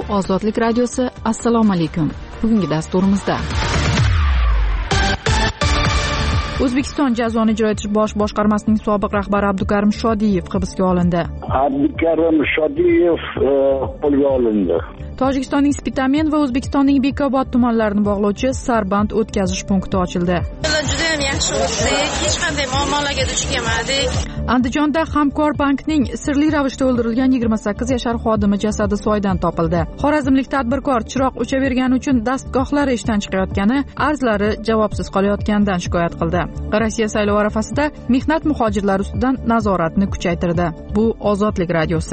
Ozodlik radiosi, assalomu alaykum. Bugungi dasturimizda O'zbekiston jazoni ijro etish bosh boshqarmasining sobiq rahbari Abdukarim Shodiyev hibsga olindi. Abdukarim Shodiyev qo'lga olindi. Tojikistonning Spitamen va O'zbekistonning Bekobod tumanlarini bog'lovchi Sarband o'tkazish punkti ochildi. Juda ham yaxshi o'tdik, hech qanday muammolarga duch kelmadik. Andijonda Hamkor bankning sirli ravishda o'ldirilgan 28 yashar xodimi jasadi soydan topildi. Xorazmlik tadbirkor chiroq o'chavergani uchun dastgohlari ishdan chiqayotgani, arzlari javobsiz qolayotganidan shikoyat qildi. Rossiya saylov arafasida mehnat muhojirlari ustidan nazoratni kuchaytirdi. Bu Ozodlik radiosi.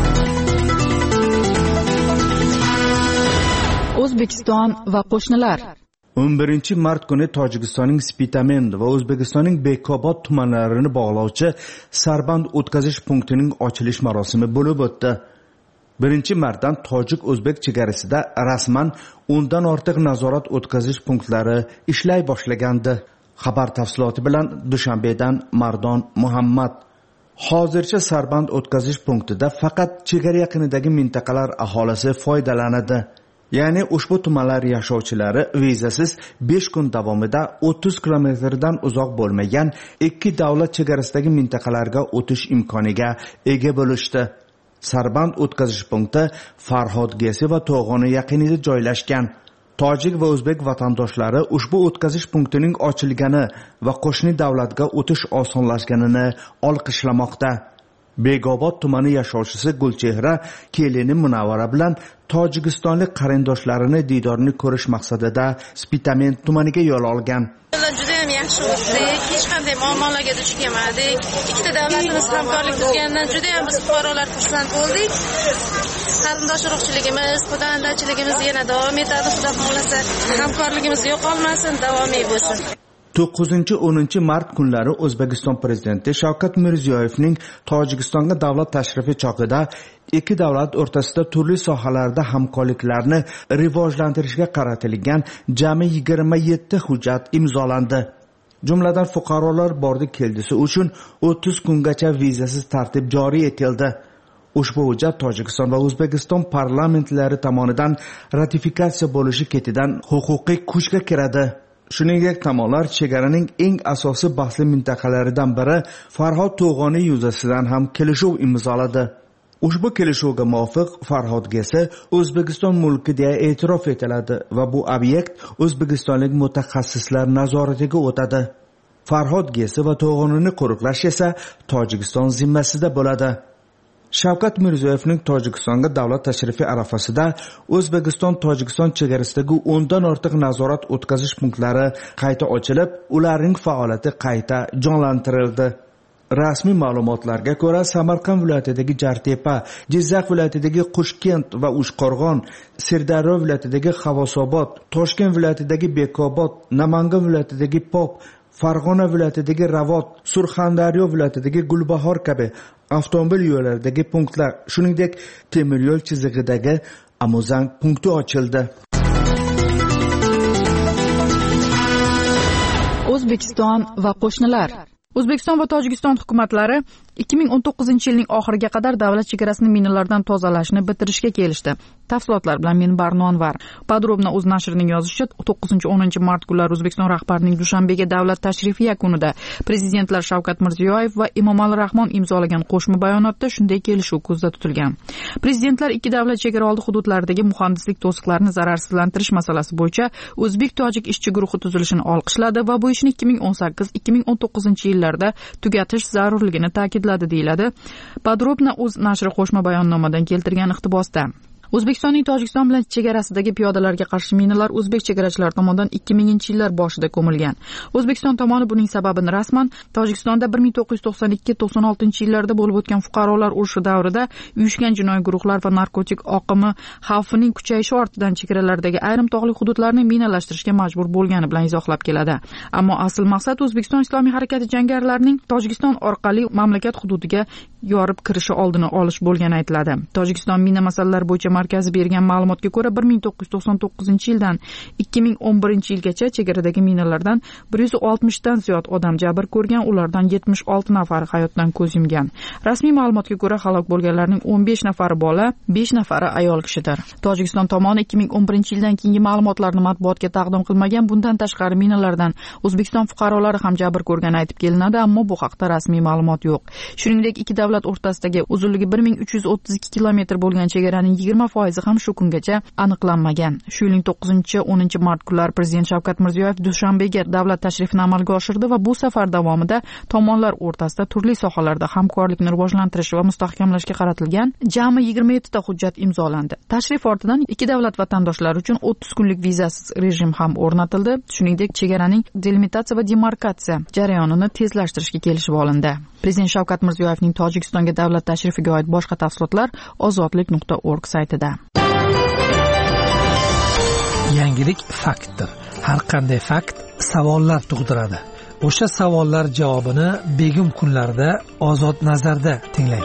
O'zbekiston va qo'shnilar. 11-mart kuni Tojikistonning Spitamen va O'zbekistonning Bekobod tumanlarini bog'lovchi Sarband o'tkazish punktining ochilish marosimi bo'lib o'tdi. 1-martdan tojik-o'zbek chegarasida rasman 10 dan ortiq nazorat o'tkazish punktlari ishlay boshlagandi. Xabar tafsiloti bilan Dushanbedan Mardon Muhammad. Hozircha Sarband o'tkazish punktida faqat chegara yaqinidagi mintaqalar aholisi foydalanadi. Ya'ni ushbu tumanlar yashovchilari vizasiz 5 kun davomida 30 kilometrdan uzoq bo'lmagan ikki davlat chegarasidagi mintaqalarga o'tish imkoniga ega bo'lishdi. Sarband o'tkazish punkti Farhod Gesi va To'g'oni yaqinida joylashgan. Tojik va o'zbek vatandoshlari ushbu o'tkazish punktining ochilgani va qo'shni davlatga o'tish osonlashganini olqishlamoqda. Bekobod tumani yashovchisi Gulchehra kelini Munavvara bilan tojikistonlik qarindoshlarini diydorni ko'rish maqsadida Spitamen tumaniga yo'l olgan. Juda ham yaxshi o'tdik, hech qanday muammolarga duch kelmadik. Ikkita davlatimiz hamkorlik tuzganidan juda ham biz fuqarolar xursand bo'ldik. Qarindosh urug'chiligimiz, xudoandachiligimiz yana davom etadi. Xudo xolasa, hamkorligimiz yo'qolmasin, davomiy bo'lsin. 9-10 mart kunlari O'zbekiston prezidenti Shavkat Mirziyoyevning Tojikistonga davlat tashrifi chog'ida ikki davlat o'rtasida turli sohalarda hamkorliklarni rivojlantirishga qaratilgan jami 27 hujjat imzolandi. Jumladan fuqarolar bordi keldisi uchun 30 kungacha vizasiz tartib joriy etildi. Ushbu hujjat Tojikiston va O'zbekiston parlamentlari tomonidan ratifikatsiya bo'lishi ketidan huquqiy kuchga kiradi. Shuningdek, tomonlar chegaraning eng asosiy bahsli mintaqalaridan biri Farhod To'g'oni yuzasidan ham kelishuv imzoladi. Ushbu kelishuvga muvofiq Farhod Gesi O'zbekiston mulki deya e'tirof etiladi va bu obyekt o'zbekistonlik mutaxassislar nazoratiga o'tadi. Farhod Gesi va To'g'onini qo'riqlash esa Tojikiston zimmasida bo'ladi. Shavkat Mirziyoyevning Tojikistonga davlat tashrifi arafasida O'zbekiston Tojikiston chegarasidagi 10 dan ortiq nazorat o'tkazish punktlari qayta ochilib, ularning faoliyati qayta jonlantirildi. Rasmiy ma'lumotlarga ko'ra, Samarqand viloyatidagi Jartepa, Jizzax viloyatidagi Qo'shkent va Ushqo'rg'on, Sirdaryo viloyatidagi Xavosobod, Toshkent viloyatidagi Bekobod, Namangan viloyatidagi Pop, Farg'ona viloyatidagi Ravot, Surxondaryo viloyatidagi Gulbahor kabi avtomobil yo'llaridagi punktlar, shuningdek temir yo'l chizig'idagi Amuzang punkti ochildi. O'zbekiston va qo'shnilar. O'zbekiston va Tojikiston hukumatlari 2019-yilning oxiriga qadar davlat chegarasini minalardan tozalashni bitirishga kelishdi. Tafsilotlar bilan men Barnonvar. Podrobno o'z nashrining yozishicha 9-10 mart kunlari O'zbekiston rahbarining Dushanbega davlat tashrifi yakunida prezidentlar Shavkat Mirziyoyev va Emomali Rahmon imzolagan qo'shma bayonotda shunday kelishuv ko'zda tutilgan. Prezidentlar ikki davlat chegaraoldi hududlaridagi muhandislik to'siqlarini zararsizlantirish masalasi bo'yicha o'zbek-tojik ishchi guruhi tuzilishini olqishladi va bu ishni 2018-2019 tugatish zarurligini ta'kidladi, deyiladi. Podrobno o'z nashri qo'shma bayonnomadan keltirgan iqtibosda. O'zbekistonning Tojikiston bilan chegarasidagi piyodalarga qarshi minalar o'zbek chegarachilari tomonidan 2000-yillar boshida ko'milgan. O'zbekiston tomoni buning sababini rasman Tojikistonda 1992-96-yillarda bo'lib o'tgan fuqarolar urushi davrida uyushgan jinoiy guruhlar va narkotik oqimi xavfining kuchayishi ortidan chegaralardagi ayrim tog'li hududlarni minalashtirishga majbur bo'lgani bilan izohlab keladi. Ammo asl maqsad O'zbekiston Islomiy harakati jangarilarining Tojikiston orqali mamlakat hududiga yorib kirishi oldini olish bo'lgani aytiladi. Tojikiston mina masalalari bo'yicha markazi bergan ma'lumotga ko'ra 1999-yildan 2011-yilgacha chegaradagi minalardan 160 dan ziyod odam jabr ko'rgan, ulardan 76 nafari hayotdan ko'z yumgan. Rasmiy ma'lumotga ko'ra halok bo'lganlarning 15 nafari bola, 5 nafari ayol kishidir. Tojikiston tomoni 2011-yildan keyingi ma'lumotlarni matbuotga taqdim qilmagan. Bundan tashqari minalardan O'zbekiston fuqarolari ham jabr ko'rgani aytib kelinadi, ammo bu haqda rasmiy ma'lumot yo'q. Shuningdek, ikki davlat o'rtasidagi uzunligi 1332 kilometr bo'lgan chegaraning 20% ham shu kungacha aniqlanmagan. Shu yilning 9-10 mart kunlari Prezident Shavkat Mirziyoyev Dushanbega davlat tashrifini amalga oshirdi va bu safar davomida tomonlar o'rtasida turli sohalarda hamkorlikni rivojlantirish va mustahkamlashga qaratilgan jami 27 ta hujjat imzolandi. Tashrif ortidan ikki davlat vatandoshlari uchun 30 kunlik vizasiz rejim ham o'rnatildi. Shuningdek, chegaraning delimitatsiya va demarkatsiya jarayonini tezlashtirishga kelishib olindi. Prezident Shavkat Mirziyoyevning Tojikistonga davlat tashrifiga oid boshqa tafsilotlar ozodlik.org saytida. Yangilik faktdir. Har qanday fakt savollar tug'diradi. O'sha savollar javobini begim kunlarda Ozod nazarda tinglang.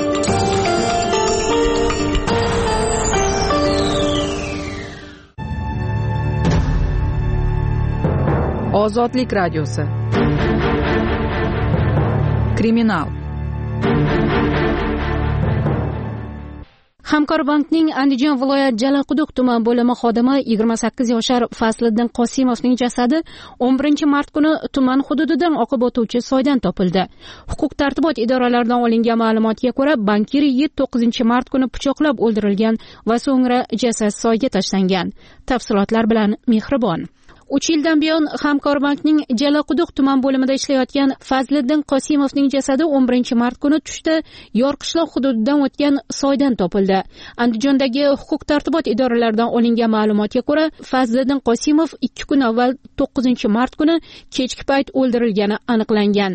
Ozodlik radiosi. Kriminal. Hamkorbankning Andijon viloyat Jalaquduq tuman bo'limi xodimi 28 yoshar Fazliddin Qosimovning jasadi 11 mart kuni tuman hududidan oqib o'tuvchi soydan topildi. Huquq-tartibot idoralaridan olingan ma'lumotga ko'ra, bankir yigit 9 mart kuni pichoqlab o'ldirilgan va so'ngra jasad soyga tashlangan. Tafsilotlar bilan Mehribon. 3 yildan buyon Hamkorbankning Jalaquduq tuman bo'limida ishlayotgan Fazliddin Qosimovning jasadi 11 mart kuni tushda Yorqishloq hududidan o'tgan soydan topildi. Andijondagi huquq-tartibot idoralaridan olingan ma'lumotga ko'ra, Fazliddin Qosimov 2 kun avval 9 mart kuni kechki payt o'ldirilgani aniqlangan.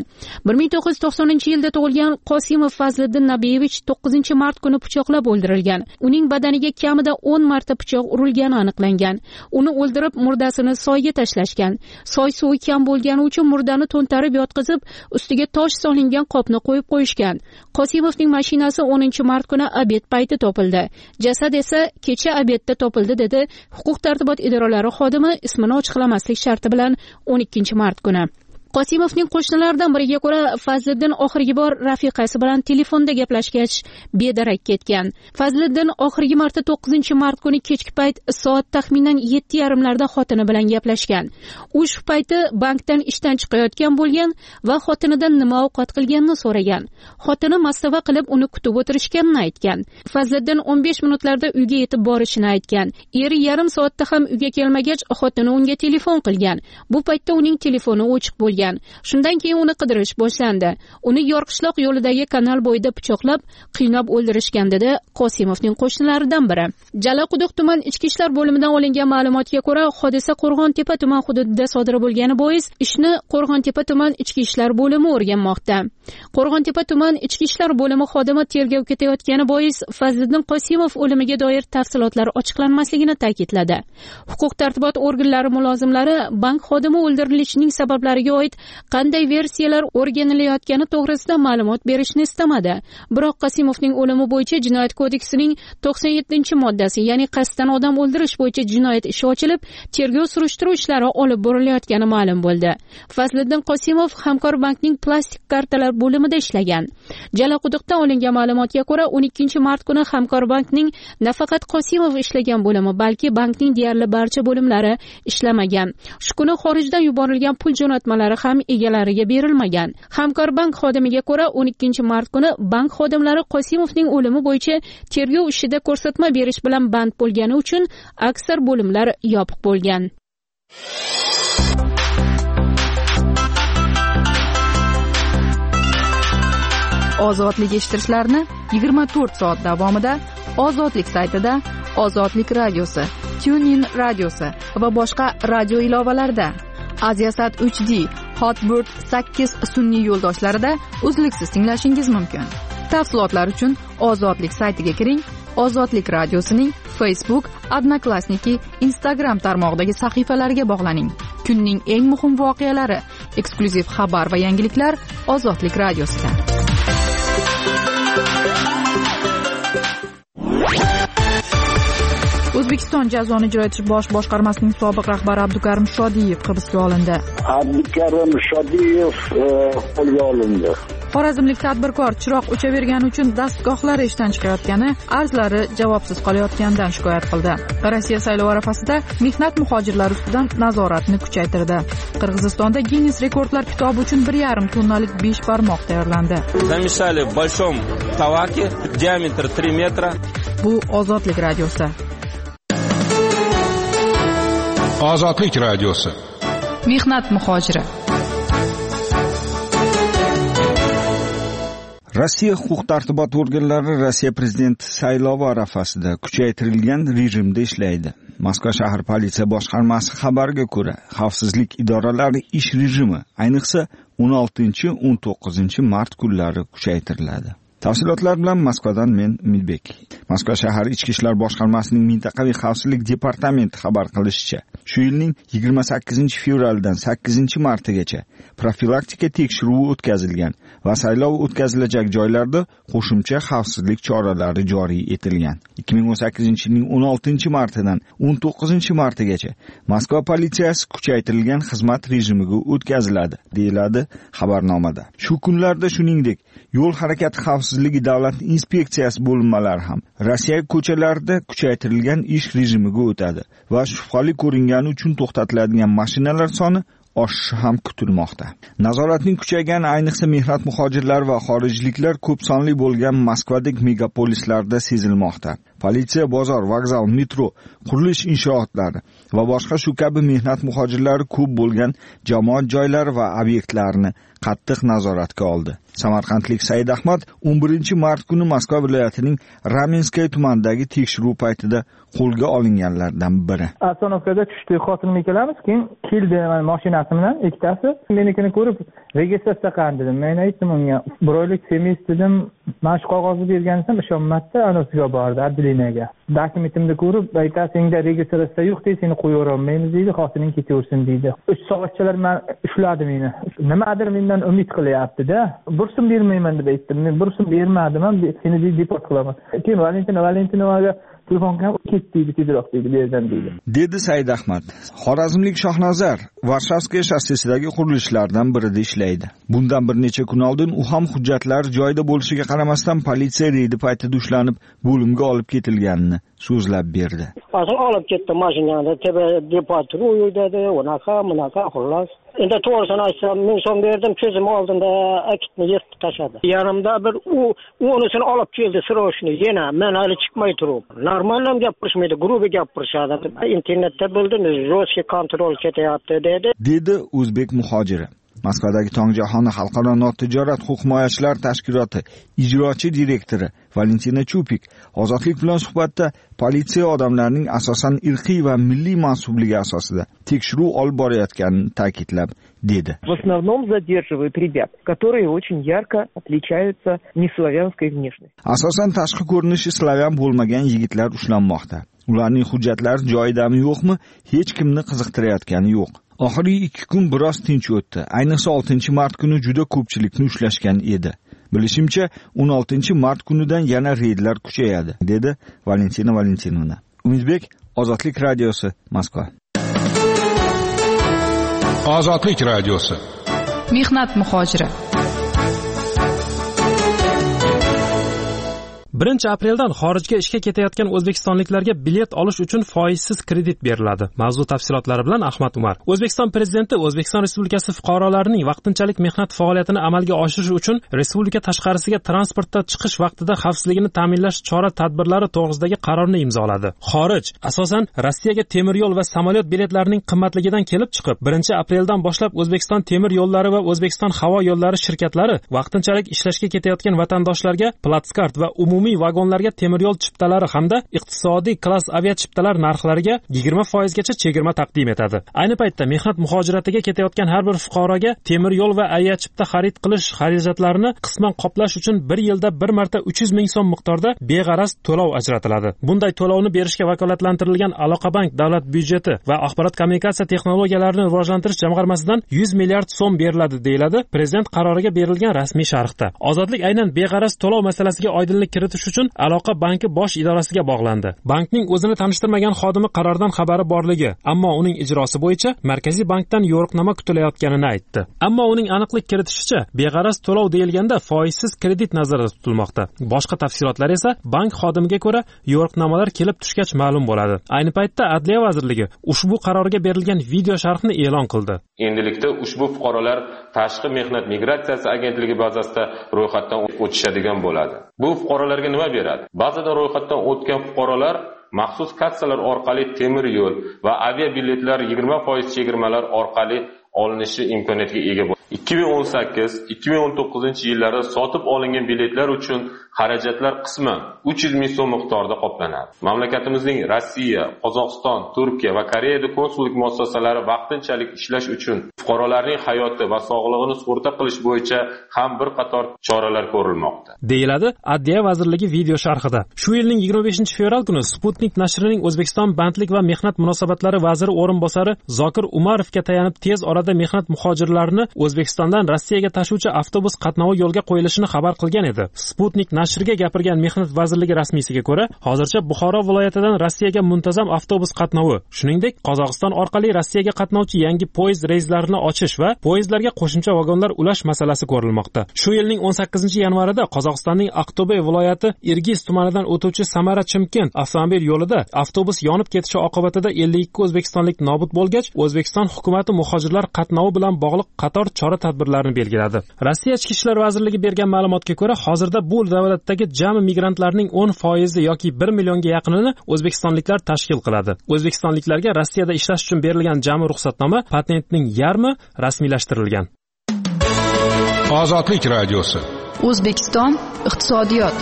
1990-yilda tug'ilgan Qosimov Fazliddin Nabiyevich 9 mart kuni pichoqlab o'ldirilgan. Uning badaniga kamida 10 marta pichoq urilgani aniqlangan. Uni o'ldirib, murdasini soyga tashlashgan. Soy suvi kam bo'lgani uchun murdani to'ntarib yotqizib, ustiga tosh solingan qopni qo'yib qo'yishgan. Qosimovning mashinasi 10 mart kuni obed payti topildi. Jasad esa kecha obedda topildi, dedi huquq-tartibot idoralari xodimi ismini ochiqlamaslik sharti bilan 12 mart kuni. Qosimovning qo'shnilaridan biriga ko'ra, Fazliddin oxirgi bor rafiqasi bilan telefonda gaplashgach bedarak ketgan. Fazliddin oxirgi marta 9 mart kuni kechki payt soat taxminan 7:30larda xotini bilan gaplashgan. U shu payti bankdan ishdan chiqayotgan bo'lgan va xotinidan nima ovqat qilganini so'ragan. Xotini mastava qilib uni kutib o'tirishganini aytgan. Fazliddin 15 minutlarda uyga yetib borishini aytgan. Eri yarim soatda ham uyga kelmagach, xotini unga telefon qilgan. Bu paytda uning telefoni o'chiq bo'lgan. Shundan keyin uni qidirish boshlandi. Uni Yorqishloq yo'lidagi kanal bo'yida pichoqlab, qiynab o'ldirishgan, dedi Qosimovning qo'shnilaridan biri. Jalaquduq tuman ichki ishlar bo'limidan olingan ma'lumotga ko'ra, hodisa Qo'rg'ontepa tuman hududida sodir bo'lgani bois ishni Qo'rg'ontepa tuman ichki ishlar bo'limi o'rganmoqda. Qo'rg'ontepa tuman ichki ishlar bo'limi xodimi tergov ketayotgani bois Fazliddin Qosimov o'limiga doir tafsilotlar ochiqlanmasligini ta'kidladi. Huquq-tartibot organlari mulozimlari bank xodimi o'ldirilishining sabablariga oid qanday versiyalar o'rganilayotgani to'g'risida ma'lumot berishni istamadi. Biroq Qosimovning o'limi bo'yicha Jinoyat kodeksining 97-moddasi, ya'ni qasddan odam o'ldirish bo'yicha jinoyat ishi ochilib, tergov surishtiruv ishlari olib borilayotgani ma'lum bo'ldi. Fazliddin Qosimov Hamkorbankning plastik kartalar bo'limida ishlagan. Jalaquduqda olingan ma'lumotga ko'ra, 12 mart kuni Hamkorbankning nafaqat Qosimov ishlagan bo'limi, balki bankning deyarli barcha bo'limlari ishlamagan. Shu kuni xorijdan yuborilgan pul jo'natmalari ham egalariga berilmagan. Hamkorbank xodimiga ko'ra, 12 mart kuni bank xodimlari Qosimovning o'limi bo'yicha tergov ishida ko'rsatma berish bilan band bo'lgani uchun aksar bo'limlar yopiq bo'lgan. Ozodlik eshittirishlarni 24 soat davomida Ozodlik saytida, Ozodlik radiosi, TuneIn radiosi va boshqa radio ilovalarida, Aziasat 3D, Hotbird 8 sun'iy yo'ldoshlarida uzluksiz tinglashingiz mumkin. Tafsilotlar uchun Ozodlik saytiga kiring. Ozodlik radiosining Facebook, Odnoklassniki, Instagram tarmog'idagi sahifalariga bog'laning. Kunning eng muhim voqealari, eksklyuziv xabar va yangiliklar Ozodlik radiosida. O'zbekiston jazoni ijro etish bosh boshqarmasining sobiq rahbari Abdukarim Shodiyev hibsga olindi. Abdukarim Shodiyev qo'lga olindi. Xorazmlik tadbirkor chiroq o'chavergani uchun dastgohlari ishdan chiqayotgani, arzlari javobsiz qolayotganidan shikoyat qildi. Rossiya saylovi arafasida mehnat muhojirlari ustidan nazoratni kuchaytirdi. Qirg'izistonda Ginnes rekordlar kitobi uchun 1,5 tonnalik 5 barmoq tayyorlandi. Zameshali в большом таваке, диаметр 3 метра. Bu Ozodlik radiosi. Ozodlik radiosi. Mehnat muhojiri. Rossiya huquq-tartibot organlari Rossiya prezidenti saylovi arafasida kuchaytirilgan rejimda ishlaydi. Moskva shahar politsiya boshqarmasi xabariga ko'ra, xavfsizlik idoralari ish rejimi ayniqsa 16-19 mart kunlari kuchaytiriladi. Tafsilotlar bilan Moskvadan men Umidbek. Moskva shahar ichki ishlar boshqarmasining mintaqaviy xavfsizlik departamenti xabar qilishicha, shu yilning 28-fevraldan 8-martigacha profilaktika tekshiruvi o'tkazilgan va saylov o'tkazilajak joylarda qo'shimcha xavfsizlik choralari joriy etilgan. 2018-yilning 16-martidan 19-martigacha Moskva politsiyasi kuchaytirilgan xizmat rejimiga o'tkaziladi, deyiladi xabarnomada. Shu kunlarda shuningdek, yo'l harakati xavfsizligi davlat inspeksiyasi bo'linmalari ham Rossiya ko'chalarida kuchaytirilgan ish rejimiga o'tadi va shubhali ko'ringani uchun to'xtatiladigan mashinalar soni oshishi ham kutilmoqda. Nazoratning kuchaygani ayniqsa mehnat muhojirlari va xorijliklar ko'p sonli bo'lgan Moskvadek megapolislarda sezilmoqda. Politsiya, bozor, vokzal, metro, qurilish inshootlari va boshqa shu kabi mehnat muhojirlari ko'p bo'lgan jamoat joylari va obyektlarni qattiq nazoratga oldi. Samarqandlik Said Ahmad 11-mart kuni Moskva viloyatining Ramenskaya tumanidagi tekshiruv paytida qo'lga olinganlardan biri. Astanovkada tushdik, xotinim ikkalamiz, keyin keldi mashinasi bilan ikkitasi. Menikini ko'rib, registratsiya qildi dedim. Men aytdim unga, bir oylik semis dedim, mana shu qog'ozni bergansam ishonmadi, anasiga bordi, adlinaga. Dokumentimni ko'rib, aytadi, senga registratsiya yo'q, seni qo'yavermaymiz deydi, xotining ketaversin deydi. 3 soatchalar men ushladi meni. Nimadir mendan umid qilyapti-da. Bir so'm bermayman deb aytdim. Men bir so'm bermadim, seni deport qilaman. Keyin Valentinovaga telefonga ketdi, tezroq deydi, berdan deydi. Dedi Said Ahmad. Xorazmlik Shohnazar Varshavskiy shossesidagi qurilishlardan birida ishlaydi. Bundan bir necha kun oldin u ham hujjatlar joyida bo'lishiga qaramasdan politsiya reydi paytida ushlanib, bo'limga olib ketilganini so'zlab berdi. Hozir olib ketdi mashinani, depatruy dedi, unaqa xullas. Endi to'g'risini aytsam, men so'm berdim, ko'zim oldimda akitni yirtib tashladi. Yanimda bir unisini olib keldi, srochni yana, men hali chiqmay turib. Normalam gapirishmaydi, grubi gapirishadi. Internetda bildim, jostki kontrol ketyapti dedi o'zbek muhojiri. Moskvadagi Tongjahon xalqaro notijorat huquq himoyachilar tashkiloti ijrochi direktori Valentina Chupik Ozodlik bilan suhbatda politsiya odamlarning asosan irqiy va milliy mansubligi asosida tekshiruv olib borayotganini ta'kidlab dedi. В основном задерживают ребят, которые очень ярко отличаются неславянской внешностью. Asosan tashqi ko'rinishi slavyan bo'lmagan yigitlar ushlanmoqda. Ularning hujjatlari joyidami yo'qmi, hech kimni qiziqtirayotgani yo'q. Oxirgi 2 kun biroz tinch o'tdi. Ayniqsa 6-mart kuni juda ko'pchilikni ushlashgan edi. Bilishimcha, 16-mart kunidan yana reydlar kuchayadi, dedi Valentina Valentinovna. Umidbek, Ozodlik radiosi, Moskva. Ozodlik radiosi. Mehnat muhojiri. 1-apreldan xorijga ishga ketayotgan o'zbekistonliklarga bilet olish uchun foizsiz kredit beriladi. Mavzu tafsilotlari bilan Ahmad Umar. O'zbekiston prezidenti O'zbekiston Respublikasi fuqarolarining vaqtinchalik mehnat faoliyatini amalga oshirish uchun respublika tashqarisiga transportda chiqish vaqtida xavfsizligini ta'minlash chora-tadbirlari to'g'risidagi qarorni imzoladi. Xorij, asosan Rossiyaga temir yo'l va samolyot biletlarining qimmatligidan kelib chiqib, 1-apreldan boshlab O'zbekiston temir yo'llari va O'zbekiston havo yo'llari shirkatlari vaqtinchalik ishlashga ketayotgan vatandoshlarga platskart va umumiy vagonlarga temir yo'l chiptalari hamda iqtisodiy klass avia chiptalar narxlariga 20% gacha chegirma taqdim etadi. Ayni paytda mehnat muhojiratiga ketayotgan har bir fuqaroga temir yo'l va avia chipta xarid qilish xarajatlarini qisman qoplash uchun 1 yilda bir marta 300 ming so'm miqdorida beg'araz to'lov ajratiladi. Bunday to'lovni berishga vakolatlantirilgan Aloqabank davlat byudjeti va axborot kommunikatsiya texnologiyalarini rivojlantirish jamg'armasidan 100 milliard so'm beriladi, deyiladi prezident qaroriga berilgan rasmiy sharhda. Ozodlik aynan beg'araz to'lov masalasiga oydinlik kiritish etish uchun aloqa banki bosh idorasiga bog'landi. Bankning o'zini tanishtirmagan xodimi qarordan xabari borligi, ammo uning ijrosi bo'yicha Markaziy bankdan yo'riqnoma kutilayotganini aytdi. Ammo uning aniqlik kiritishicha, beg'araz to'lov deyilganda foizsiz kredit nazarda tutilmoqda. Boshqa tafsilotlar esa bank xodimiga ko'ra yo'riqnomalar kelib tushgach ma'lum bo'ladi. Ayni paytda Adliya vazirligi ushbu qarorga berilgan video sharhni e'lon qildi. Endilikda ushbu fuqarolar Tashqi mehnat migratsiyasi agentligi bazasida ro'yxatdan o'tishadigan bo'ladi. Bu fuqarolarga nima beradi? Ba'zida ro'yxatdan o'tgan fuqarolar maxsus kassalar orqali temir yo'l va aviabiletlar 20% chegirmalar orqali olinishi imkoniyatiga ega bo'ladi. 2018-2019 yillarda sotib olingan biletlar uchun xarajatlar qisman 300 ming so'm miqdorida qoplanadi. Mamlakatimizning Rossiya, Qozog'iston, Turkiya va Koreyada konsullik muassasalari vaqtinchalik ishlash uchun fuqarolarning hayoti va sog'lig'ini sug'urta qilish bo'yicha ham bir qator choralar ko'rilmoqda, deyiladi Adliya vazirligi video sharhida. Shu yilning 25-fevral kuni Sputnik nashrining O'zbekiston bandlik va mehnat munosabatlari vaziri o'rinbosari Zokir Umarovga tayanib tez orada mehnat muhojirlarini O'zbekistondan Rossiyaga tashuvchi avtobus qatnovi yo'lga qo'yilishini xabar qilgan edi. Sputnik nashriga gapirgan Mehnat vazirligi rasmiysiga ko'ra, hozircha Buxoro viloyatidan Rossiyaga muntazam avtobus qatnovi, shuningdek Qozog'iston orqali Rossiyaga qatnovchi yangi poyezd reyslarini ochish va poyezdlarga qo'shimcha vagonlar ulash masalasi ko'rilmoqda. Shu yilning 18-yanvarida Qozog'istonning Aqto'be viloyati Irgiz tumanidan o'tuvchi Samara-Chimkent avtomobil yo'lida avtobus yonib ketishi oqibatida 52 o'zbekistonlik nobud bo'lgach, O'zbekiston hukumatı muhojirlar qatnovi bilan bog'liq qator chora-tadbirlarni belgiladi. Rossiya Ichki ishlar vazirligi bergan ma'lumotga ko'ra, hozirda bu davlatdagi jami migrantlarning 10% yoki 1 millionga yaqinini o'zbekistonliklar tashkil qiladi. O'zbekistonliklarga Rossiyada ishlash uchun berilgan jami ruxsatnoma patentning yarmi rasmiylashtirilgan. Ozodlik radiosi. O'zbekiston iqtisodiyot.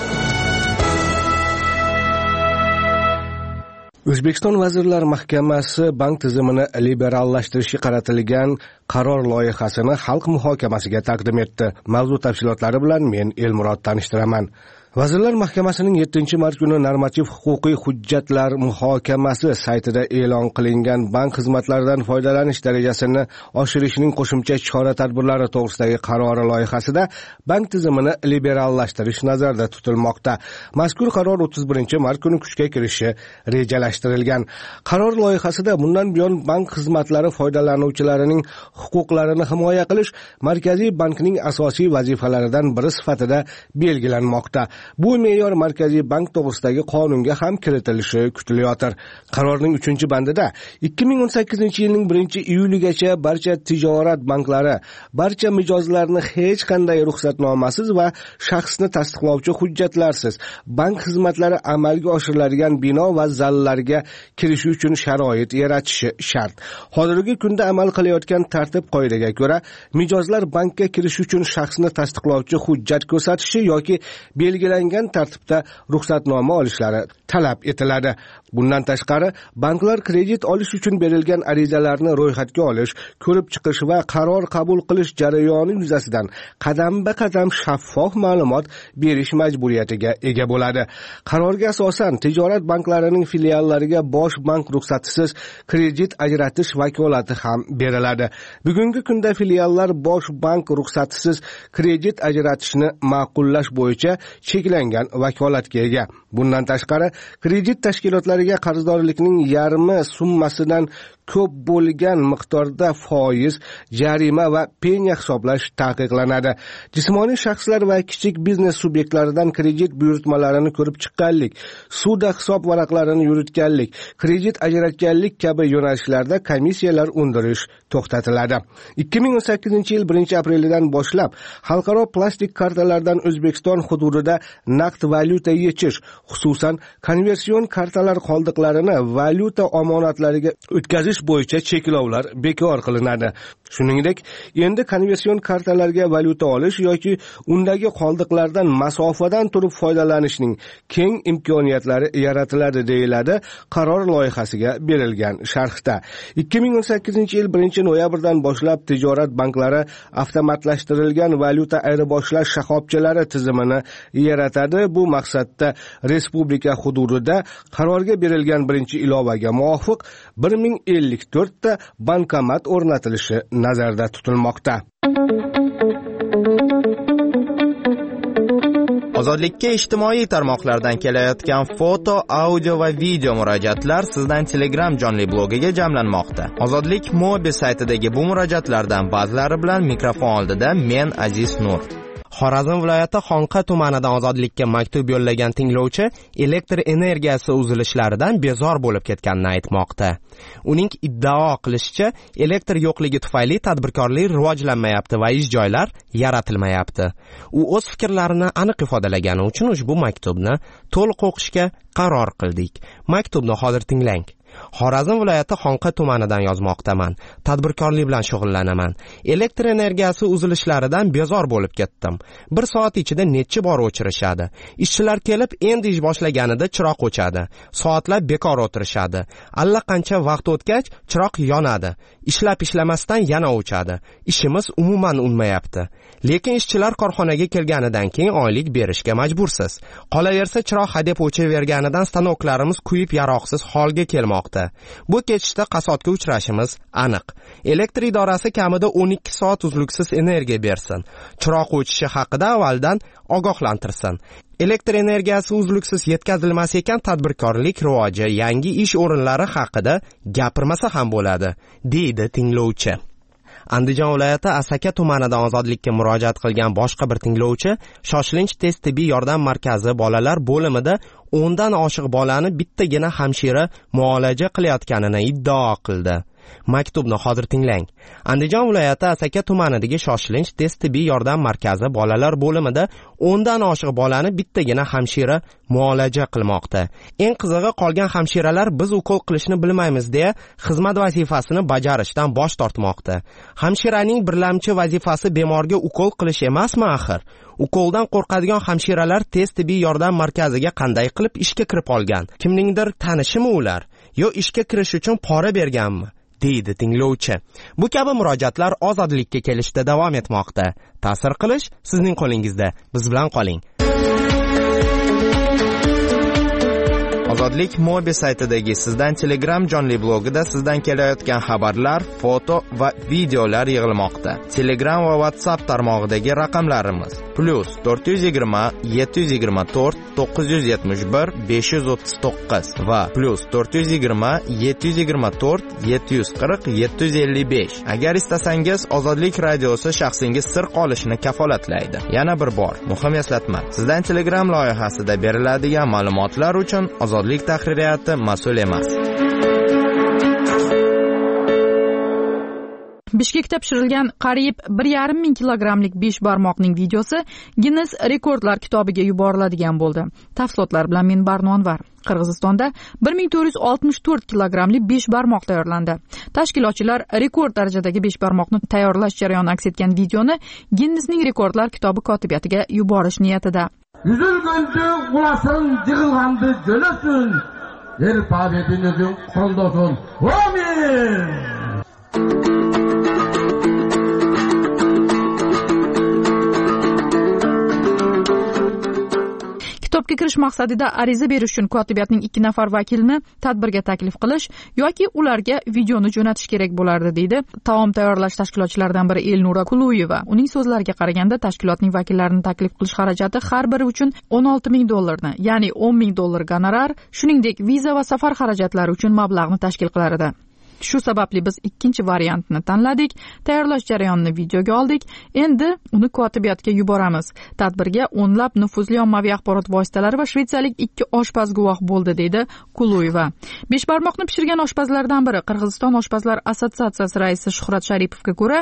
O'zbekiston Vazirlar Mahkamasi bank tizimini liberallashtirishga qaratilgan qaror loyihasini xalq muhokamasiga taqdim etdi. Mavzu tafsilotlari bilan men Elmurod tanishtiraman. Vazirlar Mahkamasining 7-mart kuni normativ huquqiy hujjatlar muhokamasi saytida e'lon qilingan bank xizmatlaridan foydalanish darajasini oshirishning qo'shimcha chora-tadbirlari to'g'risidagi qarori loyihasida bank tizimini liberallashtirish nazarda tutilmoqda. Mazkur qaror 31-mart kuni kuchga kirishi rejalashtirilgan. Qaror loyihasida bundan buyon bank xizmatlari foydalanuvchilarining huquqlarini himoya qilish Markaziy bankning asosiy vazifalaridan biri sifatida belgilanmoqda. Bu me'yor Markaziy bank to'g'risidagi qonunga ham kiritilishi kutilayotir. Qarorning 3-bandida 2018-yilning 1-iyuligacha barcha tijorat banklari barcha mijozlarni hech qanday ruxsatnomasiz va shaxsni tasdiqlovchi hujjatlarsiz bank xizmatlari amalga oshiriladigan bino va zallarga kirish uchun sharoit yaratishi shart. Hozirgi kunda amal qilayotgan tartib-qoidaga ko'ra, mijozlar bankka kirish uchun shaxsni tasdiqlovchi hujjat ko'rsatishi yoki belgilangan tartibda ruxsatnoma olishlari talab etiladi. Bundan tashqari, banklar kredit olish uchun berilgan arizalarni ro'yxatga olish, ko'rib chiqish va qaror qabul qilish jarayoni yuzasidan qadam-ba-qadam shaffof ma'lumot berish majburiyatiga ega bo'ladi. Qarorga asosan tijorat banklarining filiallariga bosh bank ruxsatisiz kredit ajratish vakolati ham beriladi. Bugungi kunda filiallar bosh bank ruxsatisiz kredit ajratishni ma'qullash bo'yicha cheklangan vakolatga ega. Bundan tashqari, kredit tashkilotlariga qarzdorlikning yarmi summasidan ko'p bo'lgan miqdorda foiz, jarima va penya hisoblash taqiqlanadi. Jismoniy shaxslar va kichik biznes subyektlaridan kredit buyurtmalarini ko'rib chiqqanlik, sudda hisob varaqlarini yuritganlik, kredit ajratganlik kabi yo'nalishlarda komissiyalar undirish to'xtatiladi. 2018-yil 1-aprelidan boshlab xalqaro plastik kartalardan O'zbekiston hududida naqd valyuta yechish, xususan konversion kartalar qoldiqlarini valyuta omonatlariga o'tkazish bo'yicha cheklovlar bekor qilinadi. Shuningdek, endi konversion kartalarga valyuta olish yoki undagi qoldiqlardan masofadan turib foydalanishning keng imkoniyatlari yaratiladi, deyiladi qaror loyihasiga berilgan sharhda. 2018-yil 1-noyabrdan boshlab tijorat banklari avtomatlashtirilgan valyuta ayirboshlash shoxobchalari tizimini yaratadi. Bu maqsadda respublika hududida qarorga berilgan 1-ilovaga muvofiq 1054 ta bankomat o'rnatilishi nazarda tutilmoqda. Ozodlikka ijtimoiy tarmoqlardan kelayotgan foto, audio va video murojaatlar sizdan Telegram jonli blogiga jamlanmoqda. Ozodlik Mobi saytidagi bu murojaatlardan ba'zilari bilan mikrofon oldida men Aziz Nur. Xorazm viloyati Xonqa tumanidan Ozodlikka maktub yo'llagan tinglovchi elektr energiyasi uzilishlaridan bezor bo'lib ketganini aytmoqda. Uning iddao qilishicha, elektr yo'qligi tufayli tadbirkorlik rivojlanmayapti va ish joylar yaratilmayapti. U o'z fikrlarini aniq ifodalagani uchun ushbu maktubni to'liq o'qishga qaror qildik. Maktubni hozir tinglang. Xorazm viloyati Xonqa tumanidan yozmoqdaman. Tadbirkorlik bilan shug'ullanaman. Elektr energiyasi uzilishlaridan bezor bo'lib ketdim. 1 soat ichida necha bor o'chirishadi. Ishchilar kelib endi ish boshlaganida chiroq o'chadi. Soatlab bekor o'tirishadi. Allaqancha vaqt o'tgach chiroq yonadi. Ishlamasdan yana o'chadi. Ishimiz umuman unmayapti. Lekin ishchilar korxonaga kelganidan keyin oylik berishga majbursiz. Qolaversa chiroq hadeb o'chaverganidan stanoklarimiz kuyib yaroqsiz holga kelmoqda. Bu ketishda qasotga uchrashimiz aniq. Elektr idorasi kamida 12 soat uzluksiz energiya bersin. Chiroq o'chishi haqida avvaldan ogohlantirsin. Elektr energiyasi uzluksiz yetkazilmas ekan tadbirkorlik rivoji, yangi ish o'rinlari haqida gapirmasa ham bo'ladi, deydi tinglovchi. Andijon viloyati Asaka tumanidan Ozodlikka murojaat qilgan boshqa bir tinglovchi shoshilinch tez tibbiy yordam markazi bolalar bo'limida 10 dan oshiq bolani bittagina hamshira muolaja qilayotganini iddao qildi. Maktubni hozir tinglang. Andijon viloyati Asaka tumanidagi shoshilinch tez tibbiy yordam markazi bolalar bo'limida 10 dan oshiq bolani bittagina hamshira muolaja qilmoqda. Eng qizig'i, qolgan hamshiralar biz ukol qilishni bilmaymiz deya xizmat vazifasini bajarishdan bosh tortmoqda. Hamshiraning birlamchi vazifasi bemorga ukol qilish emasmi axir? Ukoldan qo'rqadigan hamshiralar tez tibbiy yordam markaziga qanday qilib ishga kirib olgan? Kimningdir tanishimi ular? Yo ishga kirish uchun pora berganmi? deydi tinglovchi. Bu kabi murojaatlar ozodlikka kelishda davom etmoqda. Ta'sir qilish sizning qo'lingizda. Biz bilan qoling. Ozodlik Mobi saytidagi sizdan Telegram jonli blogida sizdan kelayotgan xabarlar, foto va videolar yig'ilmoqda. Telegram va WhatsApp tarmog'idagi raqamlarimiz +420 724 971 539 va +420 724 740 755. Agar istasangiz, Ozodlik radiosi shaxsingiz sir qolishini kafolatlaydi. Yana bir bor, muhim eslatma. Sizdan Telegram loyihasida beriladigan ma'lumotlar uchun Ozodlik tahririyati mas'ul emas. Bishkekda pishirilgan qariyb 1,5 ming kilogrammlik 5 barmoqning videosi Guinness rekordlar kitobiga yuboriladigan bo'ldi. Tafsilotlar bilan men Barnonvar. Qirg'izistonda 1464 kilogrammli 5 barmoq tayyorlandi. Tashkilotchilar rekord darajadagi 5 barmoqni tayyorlash jarayoni aks etgan videoni Guinnessning rekordlar kitobi kotibiyatiga yuborish niyatida. Yüzülgüncü ulasın yığılgandı jölösün. Yer pabetinizin koldosun. Amin! Kitobga kirish maqsadida ariza berish uchun kotibiyatning 2 nafar vakilini tadbirga taklif qilish yoki ularga videoni jo'natish kerak bo'lardi, deydi taom tayyorlash tashkilotchilaridan biri Elnura Kuluyeva. Uning so'zlariga qaraganda, tashkilotning vakillarini taklif qilish xarajati har biri uchun $16,000, ya'ni $10,000 gonorar, shuningdek viza va safar xarajatlari uchun mablag'ni tashkil qilar edi. Shu sababli biz ikkinchi variantni tanladik, tayyorlash jarayonini videoga oldik. Endi uni kotibiyatga yuboramiz. Tadbirga o'nlab nufuzli ommaviy axborot vositalari va shvetsiyalik 2 oshpaz guvoh bo'ldi, deydi Kuluyeva. 5 barmoqni pishirgan oshpazlardan biri Qirg'iziston oshpazlar assotsiatsiyasi raisi Shuhrat Sharipovga ko'ra,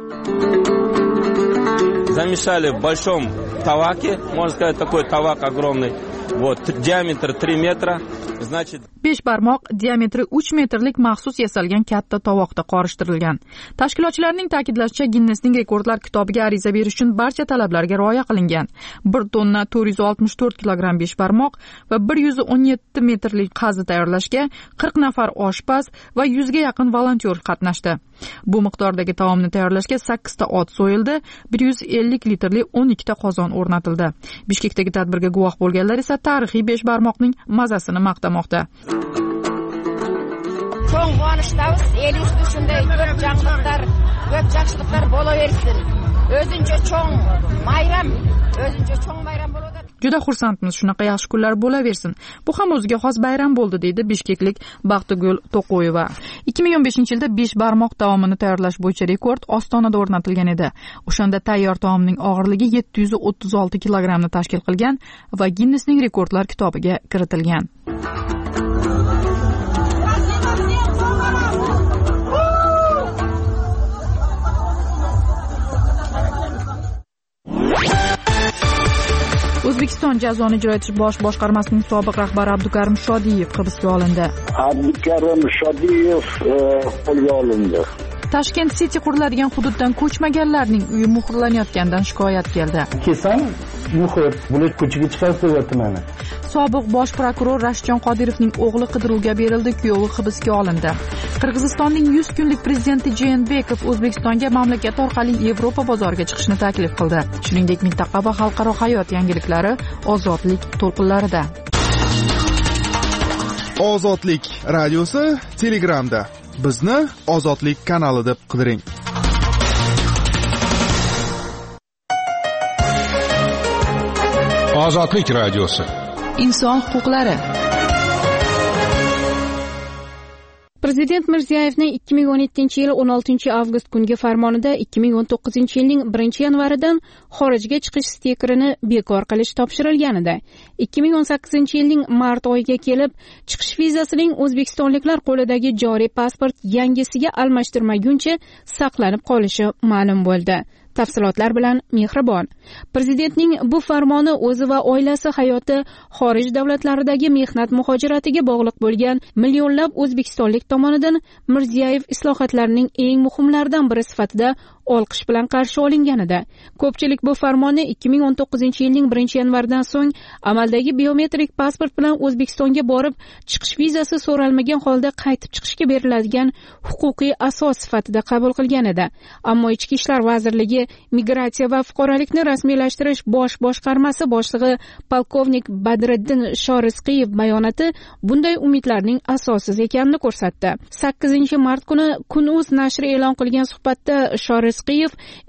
замешали в большом таваке, можно сказать, такой тавак огромный, вот, диаметр 3 метра, значит... 5 barmoq diametri 3 metrlik maxsus yasalgan katta tovoqda qorishtirilgan. Tashkilotchilarning ta'kidlashicha, Guinnessning rekordlar kitobiga ariza berish uchun barcha talablarga rioya qilingan. 1 tonna 464 kilogramm 5 barmoq va 117 metrlik qazi tayyorlashga 40 nafar oshpaz va 100 ga yaqin volontyor qatnashdi. Bu miqdordagi taomni tayyorlashga 8 ta ot so'yildi, 150 litrli 12 ta qozon o'rnatildi. Bishkekdagi tadbirga guvoh bo'lganlar esa tarixiy 5 barmoqning mazasini maqtamoqda. Cho'ng quvonishdabiz, el yurtda shunday ko'p yaxshiliklar, ko'p yaxshiliklar bo'laversin. O'zincha cho'ng bayram bo'ladi. juda xursandmiz, shunaqa yaxshi kunlar bo'laversin. Bu ham o'ziga xos bayram bo'ldi, deydi bishkeklik Baxtigul To'qoyeva. 2015-yilda 5 barmoq taomini tayyorlash bo'yicha rekord Ostonada o'rnatilgan edi. O'shanda tayyor taomning og'irligi 736 kilogramni tashkil qilgan va Ginnesning rekordlar kitobiga kiritilgan. O'zbekiston jazoni ijro etish bosh boshqarmasining sobiq rahbari Abdukarim Shodiyev hibsga olindi. Abdukarim Shodiyev qo'lga olindi. Tashkent City quriladigan hududdan ko'chmaganlarning uyi muhrlanayotganidan shikoyat keldi. Kesam muhr bulut ko'chaga chiqarib qo'yapti meni. Sobiq bosh prokuror Rashidjon Qodirovning o'g'li qidiruvga berildi, kuyovi hibsga olindi. Qirg'izistonning 100 kunlik prezidenti Jeenbekov O'zbekistonga mamlakat orqali Yevropa bozoriga chiqishni taklif qildi. Shuningdek, mintaqa va xalqaro hayot yangiliklari Ozodlik to'lqinlarida. Ozodlik radiosi Telegramda. Bizni Ozodlik kanali deb qidiring. Ozodlik radiosi. Inson huquqlari. Prezident Mirziyoyevning 2017-yil 16-avgust kungi farmonida 2019-yilning 1-yanvaridan xorijga chiqish stikerini bekor qilish topshirilgan edi. 2018-yilning mart oyiga kelib, chiqish vizasining o'zbekistonliklar qo'lidagi joriy pasport yangisiga almashtirmaguncha saqlanib qolishi ma'lum bo'ldi. Tafsilotlar bilan Mehribon. Prezidentning bu farmoni o'zi va oilasi hayoti xorij davlatlaridagi mehnat muhojiratiga bog'liq bo'lgan millionlab o'zbekistonlik tomonidan Mirziyoyev islohotlarining eng muhimlaridan biri sifatida olqish bilan qarshi olinganida. Ko'pchilik bu farmonni 2019-yilning 1-yanvaridan so'ng amaldagi biometrik pasport bilan O'zbekistonga borib, chiqish vizasi so'ralmagan holda qaytib chiqishga beriladigan huquqiy asos sifatida qabul qilgan edi. Ammo Ichki ishlar vazirligi Migratsiya va fuqarolikni rasmiylashtirish bosh boshqarmasi boshlig'i polkovnik Badriddin Shorizqiyev bayonoti bunday umidlarning asossiz ekanini ko'rsatdi. 8-mart kuni Kun.uz nashri e'lon qilgan suhbatda Shorizqiyev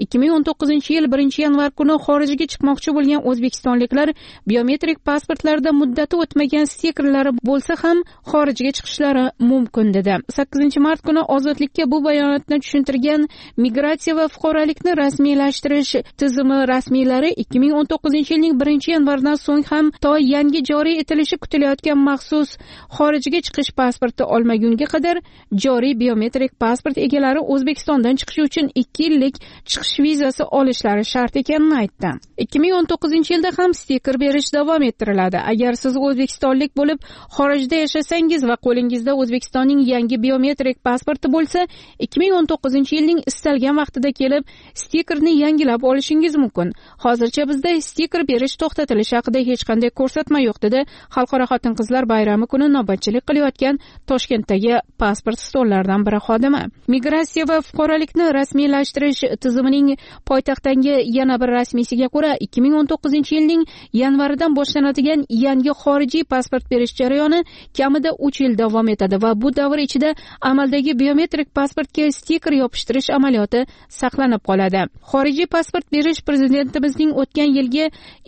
2019-yil 1-yanvar kuni xorijga chiqmoqchi bo'lgan o'zbekistonliklar biometrik pasportlarda muddati o'tmagan stikerlari bo'lsa ham xorijga chiqishlari mumkin dedi. 8-mart kuni Ozodlikka bu bayonotni tushuntirgan Migratsiya va fuqarolikni rasmiylashtirish tizimi rasmiylari 2019-yilning 1-yanvaridan so'ng ham to yangi joriy etilishi kutilayotgan maxsus xorijga chiqish pasporti olmagunga qadar joriy biometrik pasport egalari O'zbekistondan chiqish uchun 2 yillik chiqish vizasi olishlari shart ekanini aytdi. 2019-yilda ham stiker berish davom ettiriladi. Agar siz o'zbekistonlik bo'lib xorijda yashasangiz va qo'lingizda O'zbekistonning yangi biometrik pasporti bo'lsa, 2019-yilning istalgan vaqtida kelib stikerni yangilab olishingiz mumkin. Hozircha bizda stiker berish to'xtatilishi haqida hech qanday ko'rsatma yo'q dedi Xalqaro xotin-qizlar bayrami kuni navbatchilik qilayotgan Toshkentdagi pasport stollaridan biri xodimi. Migratsiya va fuqarolikni rasmiylashtirish tizimining poytaxtdagi yana bir rasmiysiga ko'ra 2019-yilning yanvaridan boshlanadigan yangi xorijiy pasport berish jarayoni kamida 3 yil davom etadi va bu davr ichida amaldagi biometrik pasportga stiker yopishtirish amaliyoti saqlanib qoladi. Xorijiy pasport berish prezidentimizning o'tgan yilgi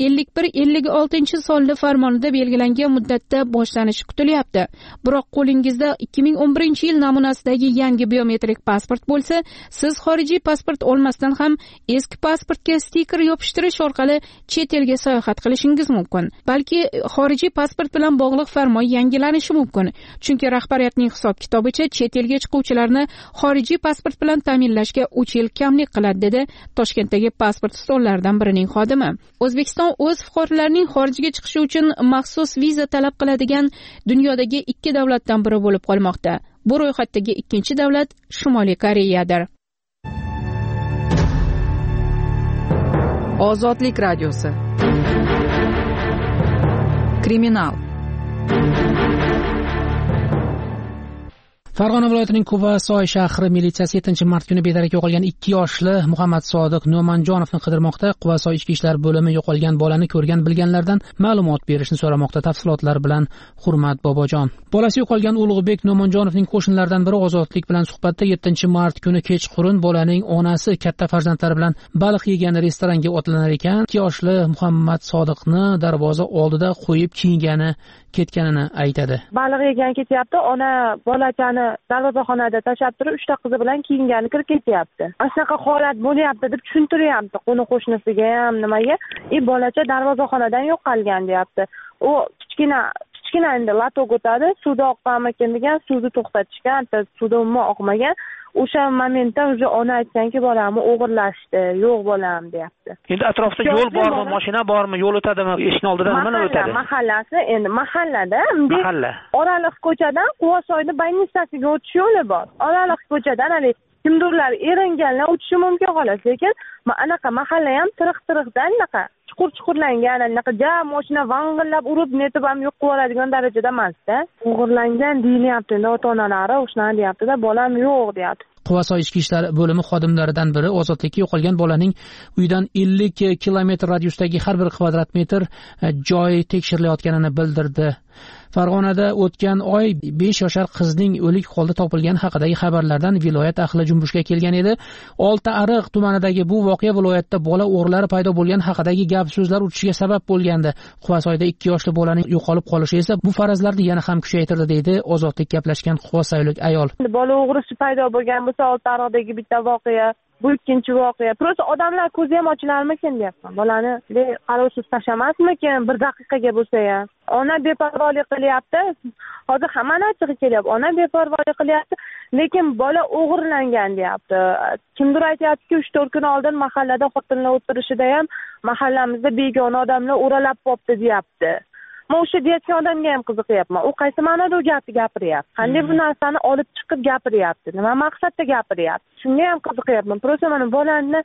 51-56 farmonida belgilangan muddatda boshlanishi kutilyapti. Biroq qo'lingizda 2011-yil namunasidagi yangi biometrik pasport bo'lsa, siz xorijiy pasport olmasdan ham eski pasportga stiker yopishtirish orqali chet elga sayohat qilishingiz mumkin. Balki xorijiy pasport bilan bog'liq farmon yangilanishi mumkin. Chunki rahbariyatning hisob-kitobicha chet elga chiquvchilarni xorijiy pasport bilan ta'minlashga 3 yil kamlik qiladi dedi Toshkentdagi pasport stollaridan birining xodimi. O'zbekiston o'z fuqarolarining xorijga chiqishi uchun maxsus viza talab qiladigan dunyodagi 2 davlatdan biri bo'lib qolmoqda. Bu ro'yxatdagi 2-chi davlat Shimoliy Koreyadir. Ozodlik radiosi. Kriminal. Farg'ona viloyatining Quvasoy shahri militsiyasi 7-mart kuni bedarak yo'qolgan 2 yoshli Muhammad Sodiq No'manjonovni qidirmoqda. Quvasoy ichki ishlar bo'limi yo'qolgan bolani ko'rgan bilganlardan ma'lumot berishni so'ramoqda. Tafsilotlar bilan Hurmat Bobojon. Bolasi yo'qolgan Ulug'bek No'manjonovning qo'shnilaridan biri Ozodlik bilan suhbatda 7-mart kuni kechqurun bolaning onasi katta farzandlari bilan baliq yegan restoranga otlanar ekan. 2 yoshli Muhammad Sodiqni darvoza oldida qo'yib kiyingani ketganini aytadi. Baliq yegan ketyapti, ona bolachani darvozaxonada tashlab turib 3 ta qizi bilan kiyingani kirib ketyapti. Shunaqa holat bo'lyapti deb tushuntiryapti qo'ni-qo'shnisiga ham nimaga. Bolacha darvozaxonadan yo'qolgan deyapti. U kichkina endi latok o'tadi, suvda oqqanmikin degan, suvni to'xtatishgan, suvda umuman oqmagan. O'sha momentda o'zi ona aytganki, bolamni o'g'irlashdi, yo'q bolam deyapti. Endi atrofda yo'l bormi, mashina bormi, yo'l o'tadimi, eshikning oldidan nima o'tadi? Mahallasi, endi mahallada oraliq ko'chadan Quvasoyni Baynistasiga o'tish yo'li bor. Oraliq ko'chadan kimdirlar eringanlar o'tishi mumkin xolos, lekin anaqa mahalla ham tiriq-tiriqdan anaqa chuqur-chuqurlangan, anaqa mashina vang'illab urib netib ham yo'q qilib oladigan darajada emas-da. O'g'irlangan deyilyapti, endi ota-onalari o'shani deyapti-da, bolam yo'q deyapti. Quvasoy ichki ishlar bo'limi xodimlaridan biri ozodlikka yo'qolgan bolaning uydan 50 kilometr radiusdagi har bir kvadrat metr joy tekshirilayotganini bildirdi. Farg'onada o'tgan oy 5 yoshar qizning o'lik holda topilgani haqidagi xabarlardan viloyat ahli junbushga kelgan edi. Oltiariq tumanidagi bu voqea viloyatda bola o'g'rilari paydo bo'lgani haqidagi gap so'zlar o'tishiga sabab bo'lgandi. Quvasoyda 2 yoshli bolaning yo'qolib qolishi esa bu farazlarni yana ham kuchaytirdi, deydi ozodlik gaplashgan quvasoylik ayol. Bola o'g'risi paydo bo'lgan bo'lsa Oltiariqdagi bitta voqea, bu ikkinchi voqea. Prosta odamlar ko'zi ham ochilarmikin deyapman. Bolani qarovsiz tashlamasmikin, bir daqiqaga bo'lsa ham. Ona beparvolik qilyapti. Hozir hammani achchig'i kelyapti. Ona beparvolik qilyapti, lekin bola o'g'irlangan deyapti. Kimdir aytayaptiki, 3-4 kun oldin mahallada xotinlar o'tirishida ham mahallamizda begona odamlar o'ralab qopti deyapti. Men o'sha deyotgan odamga ham qiziqyapman. U qaysi ma'noda u gapni gapiryapti? Qanday bu narsani olib chiqib gapiryapti? Nima maqsadda gapiryapti? Shunga ham qiziqyapman. Prosta mana bolani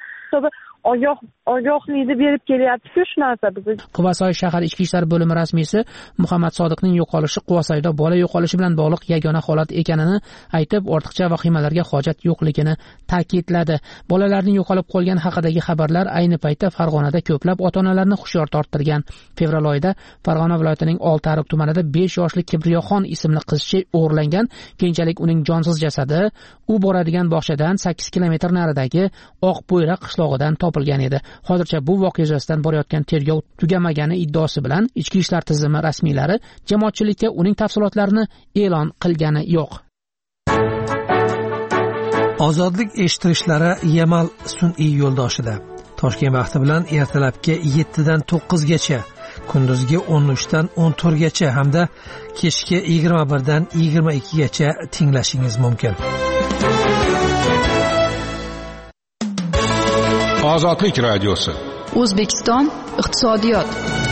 ogohlikni berib kelyapti-ku shu narsa bizga. Quvasoy shahar ichki ishlar bo'limi rasmiysi Muhammad Sodiqning yo'qolishi Quvasoyda bola yo'qolishi bilan bog'liq yagona holat ekanini aytib, ortiqcha vahimalarga hojat yo'qligini ta'kidladi. Bolalarning yo'qolib qolgani haqidagi xabarlar ayni paytda Farg'onada ko'plab ota-onalarni hushyor torttirgan. Fevral oyida Farg'ona viloyatining Oltiariq tumanida 5 yoshli Kibriyoxon ismli qizcha o'g'irlangan. Keyinchalik uning jonsiz jasadi u boradigan bog'chadan 8 kilometr naridagi Oqbo'yra qishlog'idan topilgan edi. Hozircha bu voqea yuzasidan borayotgan tergov tugamagani iddaosi bilan ichki ishlar tizimi rasmiylari jamoatchilikka uning tafsilotlarini e'lon qilgani yo'q. Ozodlik eshittirishlari Yamal sun'iy yo'ldoshida. Toshkent vaqti bilan ertalabki 7 dan 9 gacha, kunduzgi 13 dan 14 gacha hamda kechki 21 dan 22 gacha tinglashingiz mumkin. Ozodlik radiosi. O'zbekiston iqtisodiyot.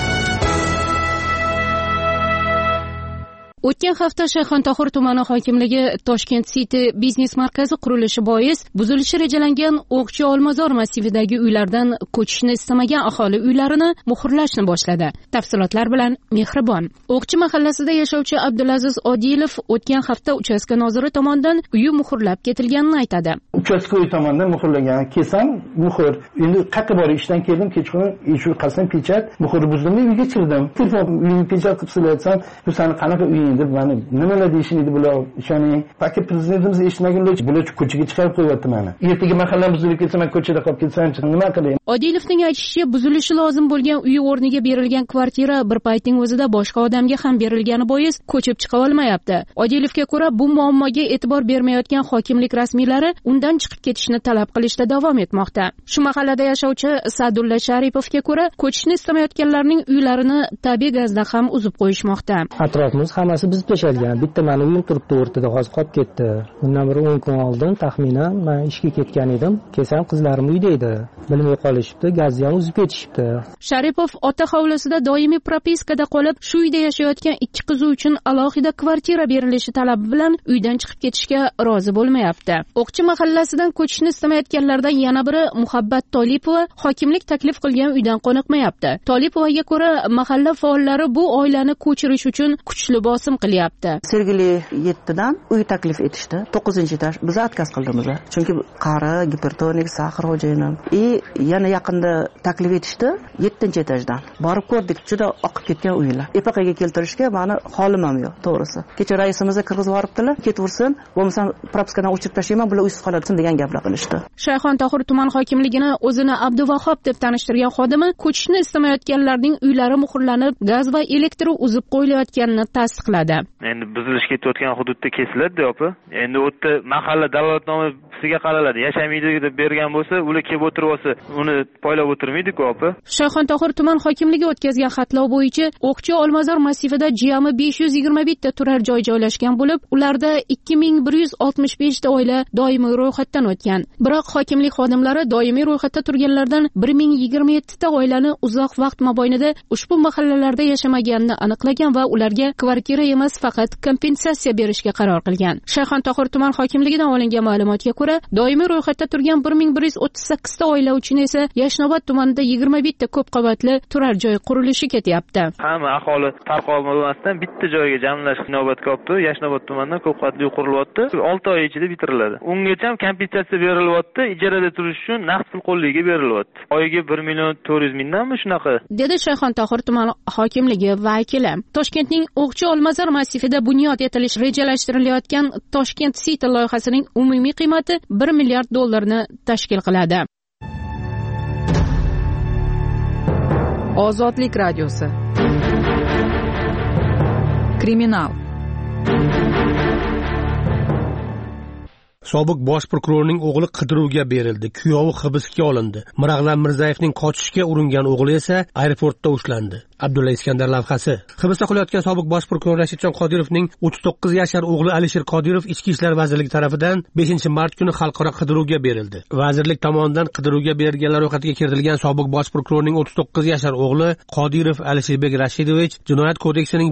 O'tgan hafta Shayxontohur tumani hokimligi Toshkent City biznes markazi qurilishi bois buzilishi rejalangan O'qchi Olmazor massividagi uylardan ko'chishni istamagan aholi uylarini muhrlashni boshladi. Tafsilotlar bilan Mehribon. O'qchi mahallasida yashovchi Abdulaziz Odilov o'tgan hafta uchastka noziri tomonidan uyi muhrlab ketilganini aytadi. Uchastka uyi tomonidan muhrlagan, kelsam muhr. Endi qayerga borib ishdan keldim, kechqurun shu qasam pechat, muhr buzdimda uyga kirdim. Telefon uyni pechat qilib silatsam, bu sani qanaqa uy deb meni nimalar deyishini bular ishoning. Faqat prezidentimiz eshitmaganlar bular ko'chaga chiqarib qo'yapti meni. Ertaga mahallamiz buzilib ketsa, men ko'chada qolib ketsam, nima qilay? Odilovning aytishicha, buzilishi lozim bo'lgan uy o'rniga berilgan kvartira bir paytning o'zida boshqa odamga ham berilgani bois ko'chib chiqa olmayapti. Odilovga ko'ra, bu muammoga e'tibor bermayotgan hokimlik rasmiylari undan chiqib ketishni talab qilishda davom etmoqda. Shu mahallada yashovchi Sadulla Sharipovga ko'ra, ko'chishni istamayotganlarning uylarini tabiiy gazdan ham uzib qo'yishmoqda. Atrofimiz hammasi biz peshalgan. Bitta meni uyim turibdi o'rtada, hozir qolib ketdi. Bundan bir 10 kun oldin taxminan men ishga ketgan edim. Kelsam qizlarim uyda edi. Bilmay qolishibdi, gazni ham uzib ketishibdi. Sharipov ota hovlisida doimiy propiskada qolib, shu uyda yashayotgan 2 qizi uchun alohida kvartira berilishi talabi bilan uydan chiqib ketishga rozi bo'lmayapti. O'qchi mahallasidan ko'chishni istamayotganlardan yana biri Muhabbat Tolipova hokimlik taklif qilgan uydan qoniqmayapti. Tolipovaga ko'ra, mahalla faollari bu oilani ko'chirish uchun kuchli bosim tabassum qilyapti. Sergeli 7dan uy taklif etishdi. 9-etaj. Biz отказ qildimiz. Chunki qari, gipertonik, sahar xo'jayinim. Yana yaqinda taklif etishdi 7-etajdan. Borib ko'rdik, juda oqib ketgan uylar. EPQga keltirishga meni holim ham yo'q, to'g'risi. Kecha raisimizga kirgizib yuboribdilar, ketversin, bo'lmasa propiskadan o'chirib tashlayman, bular uysiz qoladi degan gaplar qilishdi. Shayxontohur tuman hokimligini o'zini Abduvahhab deb tanishtirgan xodimi ko'chishni istamayotganlarning uylari muhrlanib, gaz va elektr uzib qo'yilayotganini tasdiqladi. Endi buzilish ketayotgan hududda kesiladi, opa. Endi u yerda mahalla dalolatnomasiga qaraladi. Yashamaydi deb bergan bo'lsa, ular kelib o'tirib olsa, uni poylab o'tirmaydi-ku, opa. Shayxontohur tuman hokimligi o'tkazgan xatlov bo'yicha O'qchi Olmazor massivida jami 521 ta turar joy joylashgan bo'lib, ularda 2165 ta oila doimiy ro'yxatdan o'tgan. Biroq hokimlik xodimlari doimiy ro'yxatda turganlardan 1027 ta oilani uzoq vaqt mobaynida ushbu mahallalarda yashamaganini aniqlagan va ularga kvartira emas, faqat kompensatsiya berishga qaror qilgan. Shayxontohur tuman hokimligidan olingan ma'lumotga ko'ra, doimiy ro'yxatda turgan 1138 ta oila uchun esa Yashnobod tumanida 21 ta ko'p qavatli turar joy qurilishi ketyapti. Hamma aholi tarqalmasdan bitta joyga jamlash inobatga olibdi. Yashnobod tumanidan ko'p qavatli uy qurilyapti. 6 oy ichida bitiriladi. Ungacha ham kompensatsiya berilyapti, ijarada turish uchun naqd pul qo'lligiga berilyapti. Oyiga 1.400.000 mingdanmi shunaqa? Dedi Shayxontohur tuman hokimligi vakili. Toshkentning O'qchi Olmazor massivida bunyod etilish rejalashtirilayotgan Toshkent City loyihasining umumiy qiymati $1 milliard tashkil qiladi. Ozodlik radiosi. Kriminal. Sobiq bosh prokurorning o'g'li qidiruvga berildi. Kuyovi hibsga olindi. Mirag'lan Mirzayevning qochishga uringan o'g'li esa aeroportda ushlandi. Abdulla Iskandar lavhasi. Hibsda qolayotgan sobiq bosh prokuror Rashidjon Qodirovning 39 yashar o'g'li Alisher Qodirov Ichki ishlar vazirligi tomonidan 5-mart kuni xalqaro qidiruvga berildi. Vazirlik tomonidan qidiruvga berilganlar ro'yxatiga kiritilgan sobiq bosh prokurorning 39 yashar o'g'li Qodirov Alisherbek Rashidovich Jinoyat kodeksining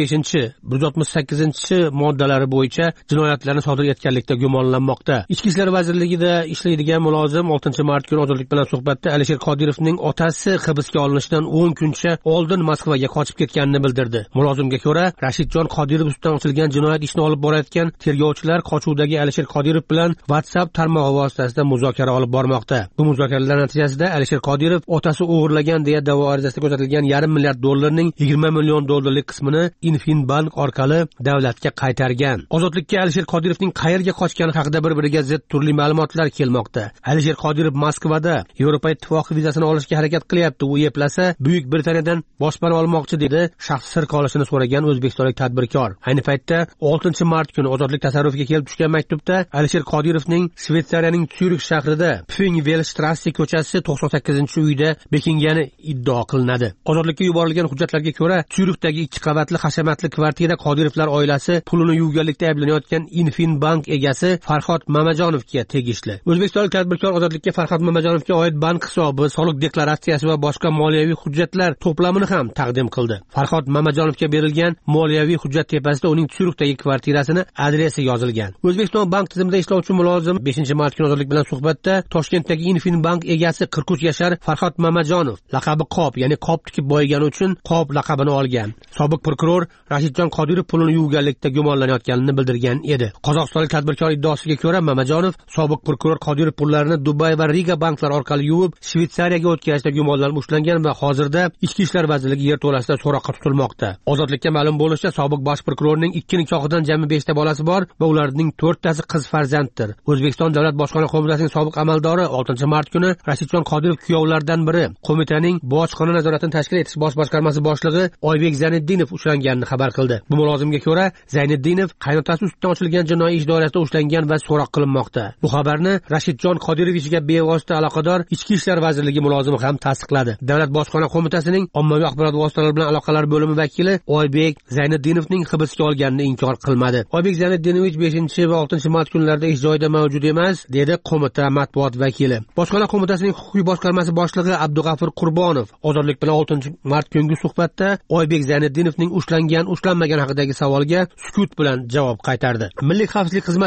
168 moddalari bo'yicha jinoyatlarni sodir etganlikda gumonlanmoqda. Ichki ishlar vazirligida ishlaydigan mulozim 6-mart kuni Ozodlik bilan suhbatda Alisher Qodirovning otasi hibsga olinishidan 10 kuncha oldin Moskvaga qochib ketganini bildirdi. Mulozimga ko'ra, Rashidjon Qodirov ustidan ochilgan jinoyat ishini olib borayotgan tergovchilar qochuvdagi Alisher Qodirov bilan WhatsApp tarmog'i vositasida muzokara olib bormoqda. Bu muzokaralar natijasida Alisher Qodirov otasi o'g'irlagan deya da'vo arizasida ko'rsatilgan $1,5 milliard $20 million qismini Infinbank orqali davlatga qaytargan. Ozodlikka Alisher Qodirovning qayerga qochgani haqida bir-biriga zid turli ma'lumotlar kelmoqda. Alisher Qodirov Moskvada Yevropa Ittifoqi vizasini olishga harakat qilyapti. U eplasa Buyuk Britaniyadan boshpana olmoqchi dedi shaxsi sir qolishini so'ragan o'zbekistonlik tadbirkor. Ayni paytda 6-mart kuni Ozodlik tasarrufiga kelib tushgan maktubda Alisher Qodirovning Shveysariyaning Syurix shahrida Pfingvelstrasse ko'chasi 98-uyda bekingani iddio qilinadi. Ozodlikka yuborilgan hujjatlarga ko'ra, Syurixdagi 2 qavatli hashamatli kvartira Qodirovlar oilasi pulini yuvganlikda ayblanayotgan Infinbank egasi Farhod Mamajonovga tegishli. O'zbekistonlik tadbirkor Ozodlikka Farhod Mamajonovga oid bank hisobi, soliq deklaratsiyasi va boshqa moliyaviy hujjatlar to'plamini ham taqdim qildi. Farhod Mamajonovga berilgan moliyaviy hujjat tepasida uning Syurixdagi kvartirasini adresi yozilgan. O'zbekiston bank tizimida ishlovchi mulozim 5-mart kuni Ozodlik bilan suhbatda Toshkentdagi Infinbank egasi 43 yashar Farhod Mamajonov laqabi Qop, ya'ni qop tikib boyigani uchun Qop laqabini olgan. Sobiq prokuror Rashidjon Qodirov pulini yuvganlikda gumonlanayotganini bildirgan edi. Qozog'istonlik tadbirkor iddaosiga ko'ra, Mamajonov sobiq prokuror Qodirov pullarini Dubay va Riga banklar orqali yuvib, Shveysariyaga o'tkazishda gumonlanib ushlangan va hozirda Ichki ishlar vazirligi yerto'lasida so'roqqa tutilmoqda. Ozodlikka ma'lum bo'lishicha, sobiq bosh prokurorning 2 nikohidan jami 5 ta bolasi bor va ularning 4 tasi qiz farzanddir. O'zbekiston Davlat bojxona qo'mitasining sobiq amaldori 6-mart kuni Rashidjon Qodirov kuyovlaridan biri qo'mitaning bojxona nazoratini tashkil etish bosh boshqarmasi boshlig'i Oybek Zayniddinov ushlanganini xabar qildi. Bu mulozimga ko'ra, Zayniddinov qaynotasi ustidan ochilgan jinoiy ish doirasida ushlangan va so'roq qilinmoqda. Bu xabarni Rashidjon Qodirovichga bevosita aloqador Ichki ishlar vazirligi mulozimi ham tasdiqladi. Davlat bojxona qo'mitasining ommaviy axborot vositalari bilan aloqalar bo'limi vakili Oybek Zayniddinovning hibsga olganini inkor qilmadi. Oybek Zayniddinovich 5 va 6-mart kunlarida ish joyida mavjud emas, dedi qo'mita matbuot vakili. Bojxona qo'mitasining huquqiy boshqarmasi boshlig'i Abdug'afur Qurbonov Ozodlik bilan 6-mart kungi suhbatda Oybek Zayniddinovning ushlangan-ushlanmagan haqidagi savolga sukut bilan javob qaytardi. Milliy xavfsizlik xizmatining Toshkent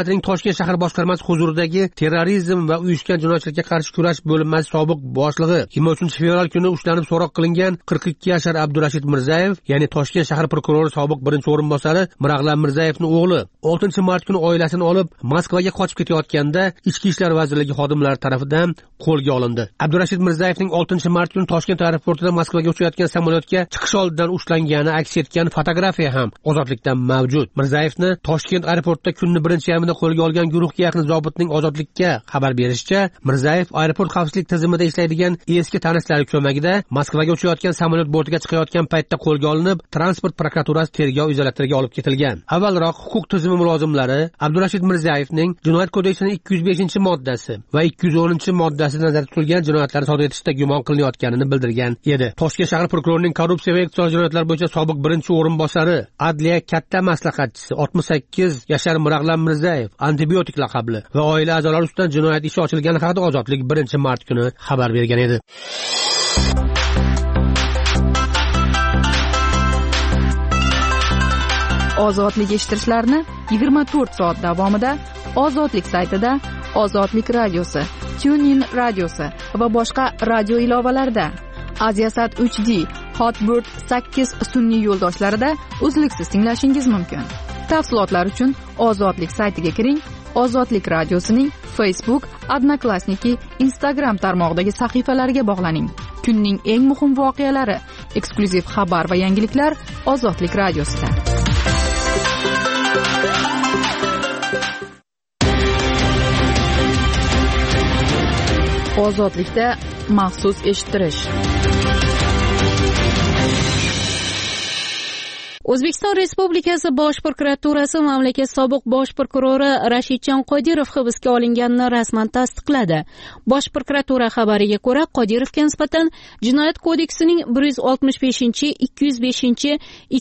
Toshkent shahar boshqarmasi huzuridagi terrorizm va uyushgan jinoyatchilikka qarshi kurash bo'linmasi sobiq boshlig'i 23-fevral kuni ushlanib so'roq qilingan 42 yashar Abdurashid Mirzayev, ya'ni Toshkent shahar prokurori sobiq birinchi o'rinbosari Mirag'lan Mirzayevning o'g'li 6-mart kuni oilasini olib Moskvaga qochib ketayotganda Ichki ishlar vazirligi xodimlari tomonidan qo'lga olindi. Abdurashid Mirzayevning 6-mart kuni Toshkent aeroportida Moskvaga uchayotgan samolyotga chiqish oldidan ushlangani aks etgan fotografiya ham ozodlikda mavjud. Mirzayevni Toshkent aeroportida kunning birinchi yarmida qo'lga olgan guruhga yaqin zobitning ozodlikka xabar berishicha, Mirzayev aeroport xavfsizlik tizimida ishlaydigan eski tanishlari ko'magida Moskvaga uchayotgan samolyot bortiga chiqayotgan paytda qo'lga olinib, transport prokuraturasi tergov izolyatoriga olib ketilgan. Avvalroq huquq tizimi mulozimlari Abdurashid Mirzayevning Jinoyat kodeksining 205-moddasi va 210-moddasida nazarda tutilgan jinoyatlarni sodir etishda gumon qilinayotganini bildirgan edi. Toshkent shahar prokurorining korrupsiya va iqtisodiy jinoyatlar bo'yicha sobiq birinchi o'rinbosari, adliya katta maslahatchisi 68 yashar Mirag'lan Mirzayev antibiotik laqabli va oila a'zolari ustidan jinoyat ishi ochilgani haqida Ozodlik 1-mart kuni xabar bergan edi. Ozodlik eshittirishlarni 24 soat davomida Ozodlik saytida, Ozodlik radiosi, TuneIn radiosi va boshqa radio ilovalarida, Aziasat 3D, Hotbird 8 sun'iy yo'ldoshlarida uzluksiz tinglashingiz mumkin. Tafsilotlar uchun Ozodlik saytiga kiring. Ozodlik radiosining Facebook, Odnoklassniki, Instagram tarmog'idagi sahifalariga bog'laning. Kunning eng muhim voqealari, eksklyuziv xabar va yangiliklar Ozodlik radiosida. Ozodlikda maxsus eshittirish. O'zbekiston Respublikasi Bosh prokuraturasi mamlakat sobiq bosh prokurori Rashidjon Qodirov hibsga olinganini rasman tasdiqladi. Bosh prokuratura xabariga ko'ra, Qodirovga nisbatan Jinoyat kodeksining 165, 205,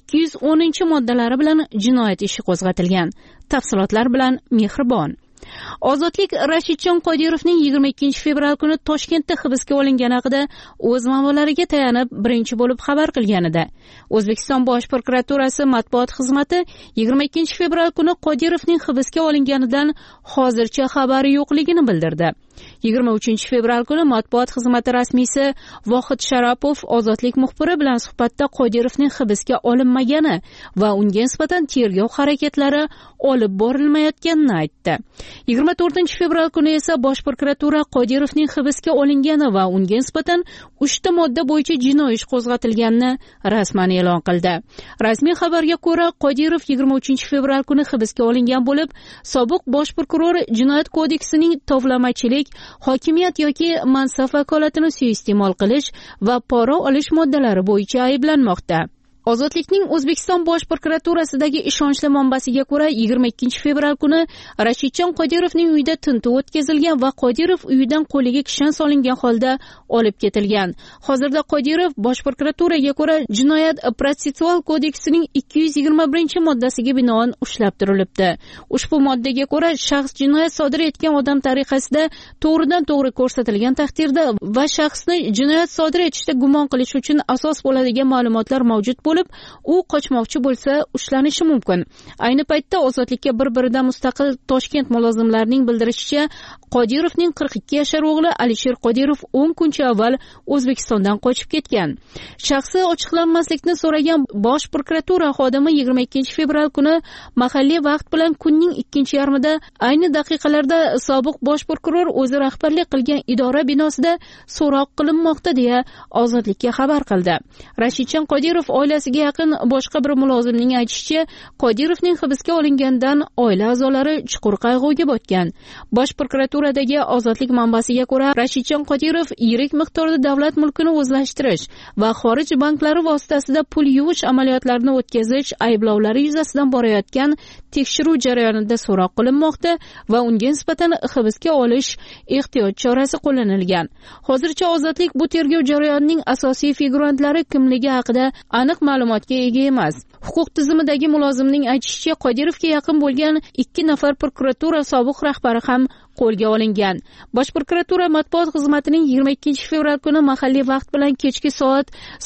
210 moddalari bilan jinoyat ishi qo'zg'atilgan. Tafsilotlar bilan Mehribon. Ozodlik Rashidjon Qodirovning 22 fevral kuni Toshkentda hibsga olingani haqida o'z manbalariga tayanib birinchi bo'lib xabar qilgan edi. O'zbekiston Bosh prokuraturasi matbuot xizmati 22 fevral kuni Qodirovning hibsga olinganidan hozircha xabari yo'qligini bildirdi. 23 fevral kuni matbuot xizmati rasmiysi Vohid Sharapov Ozodlik muxbiri bilan suhbatda Qodirovning hibsga olinmagani va unga nisbatan tergov harakatlari olib borilmayotganini aytdi. 24 fevral kuni esa Bosh prokuratura Qodirovning hibsga olingani va unga nisbatan 3 modda bo'yicha jinoiy ish qo'zg'atilganini rasman e'lon qildi. Rasmiy xabarga ko'ra, Qodirov 23 fevral kuni hibsga olingan bo'lib, sobiq bosh prokuror Jinoyat kodeksining tovlamachilik, hokimiyat yoki mansab vakolatini suiiste'mol qilish va pora olish moddalari bo'yicha ayblanmoqda. Ozodlikning O'zbekiston Bosh prokuraturasidagi ishonchli manbasiga ko'ra, 22 fevral kuni Rashidjon Qodirovning uyida tintuv o'tkazilgan va Qodirov uyidan qo'liga kishan solingan holda olib ketilgan. Hozirda Qodirov Bosh prokuraturaga ko'ra Jinoyat protsessual kodeksining 221-moddasiga binoan ushlab turilibdi. Ushbu moddaga ko'ra, shaxs jinoyat sodir etgan odam tariqasida to'g'ridan-to'g'ri ko'rsatilgan taqdirda va shaxsni jinoyat sodir etishda gumon qilish uchun asos bo'ladigan ma'lumotlar mavjud bo'lib, u qochmoqchi bo'lsa ushlanishi mumkin. Ayni paytda Ozodlikka bir-biridan mustaqil Toshkent mulozimlarining bildirishicha, Qodirovning 42 yashar o'g'li Alisher Qodirov 10 kuncha avval O'zbekistondan qochib ketgan. Shaxsi ochiqlanmaslikni so'ragan Bosh prokuratura xodimi 22 fevral kuni mahalliy vaqt bilan kunning 2-yarmida ayni daqiqalarda sobiq bosh prokuror o'zi rahbarlik qilgan idora binosida so'roq qilinmoqda deya Ozodlikka xabar qildi. Rashidjon Qodirov oilasiga yaqin boshqa bir mulozimning aytishicha, Qodirovning hibsga olingandan oila a'zolari chuqur qayg'uga botgan. Bosh prokuraturadagi Ozodlik manbasiga ko'ra, Rashidjon Qodirov yirik miqdorda davlat mulkini o'zlashtirish va xorij banklari vositasida pul yuvish amaliyotlarini o'tkazish ayblovlari yuzasidan borayotgan tekshiruv jarayonida so'roq qilinmoqda va unga nisbatan hibsga olish ehtiyot chorasi qo'llanilgan. Hozircha Ozodlik bu tergov jarayonining asosiy figurantlari kimligi haqida aniq ma'lumotga ega emas. Huquq tizimidagi mulozimning aytishicha, Qodirovga yaqin bo'lgan 2 nafar prokuratura sobiq rahbari ham qo'lga olingan. Bosh prokuratura matbuot xizmatining 22 fevral kuni mahalliy vaqt bilan kechki soat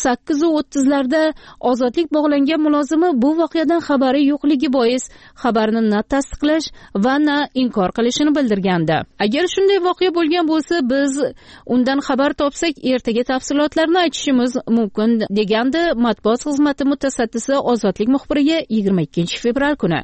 8:30 larda ozodlik bog'langan mulozimi bu voqeadan xabari yo'qligi bois xabarni na tasdiqlash va na inkor qilishini bildirgandi. Agar shunday voqea bo'lgan bo'lsa, biz undan xabar topsak, ertaga tafsilotlarni aytishimiz mumkin, degandi matbuot xizmati mutasaddisi ozodlik muxbiriga 22 fevral kuni.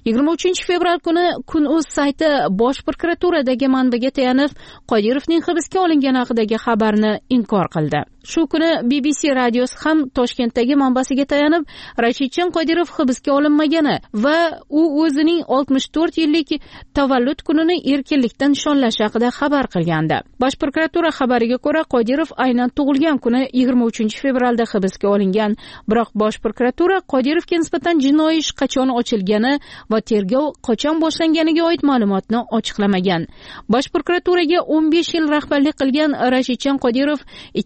23 fevral kuni Kun.uz sayti Bosh prokuraturadagi manbaga tayanib, Qodirovning hibsga olingani haqidagi xabarni inkor qildi. Shu kuni BBC radiosi ham Toshkentdagi manbasiga tayanib, Rashidjon Qodirov hibsga olinmagani va u o'zining 64 yillik tavallud kunini erkinlikdan nishonlashi haqida xabar qilgandi. Bosh prokuratura xabariga ko'ra, Qodirov aynan tug'ilgan kuni 23 fevralda hibsga olingan, biroq Bosh prokuratura Qodirovga nisbatan jinoiy ish qachon ochilgani va tergov qachon boshlanganiga oid ma'lumotni ochiqlamagan. Bosh prokuraturaga 15 yil rahbarlik qilgan Rashidjon Qodirov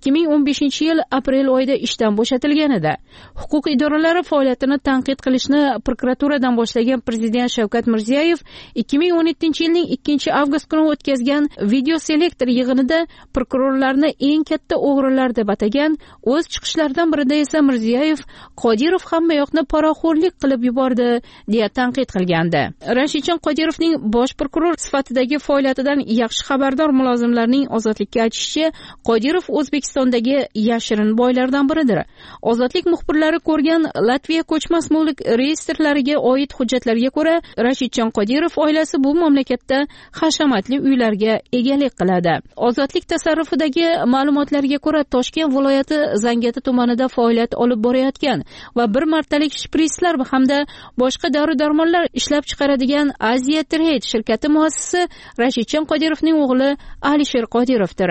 2015-yil aprel oyida ishdan bo'shatilgan edi. Huquq idoralari faoliyatini tanqid qilishni prokuraturadan boshlagan Prezident Shavkat Mirziyoyev 2017-yilning 2-avgust kuni o'tkazgan video selektor yig'inida prokurorlarni eng katta o'g'rilar deb atagan. O'z chiqishlaridan birida esa Mirziyoyev Qodirov hammayoqni poraxo'rlik qilib yubordi deya tanqid qilgandi. Rashidjon Qodirovning bosh prokuror sifatidagi faoliyatidan yaxshi xabardor mulozimlarning ozodlikka aytishicha, Qodirov O'zbekistondagi yashirin boylardan biridir. Ozodlik muxbirlari ko'rgan Latviya ko'chmas mulk reyestrlariga oid hujjatlarga ko'ra, Rashidjon Qodirov oilasi bu mamlakatda hashamatli uylarga egalik qiladi. Ozodlik tasarrufidagi ma'lumotlarga ko'ra, Toshkent viloyati Zangati tumanida faoliyat olib borayotgan va bir martalik shpritslar hamda boshqa dori-darmonlar ishlab chiqaradigan Asia Trade shirkati muassisi Rashidjon Qodirovning o'g'li Alisher Qodirovdir.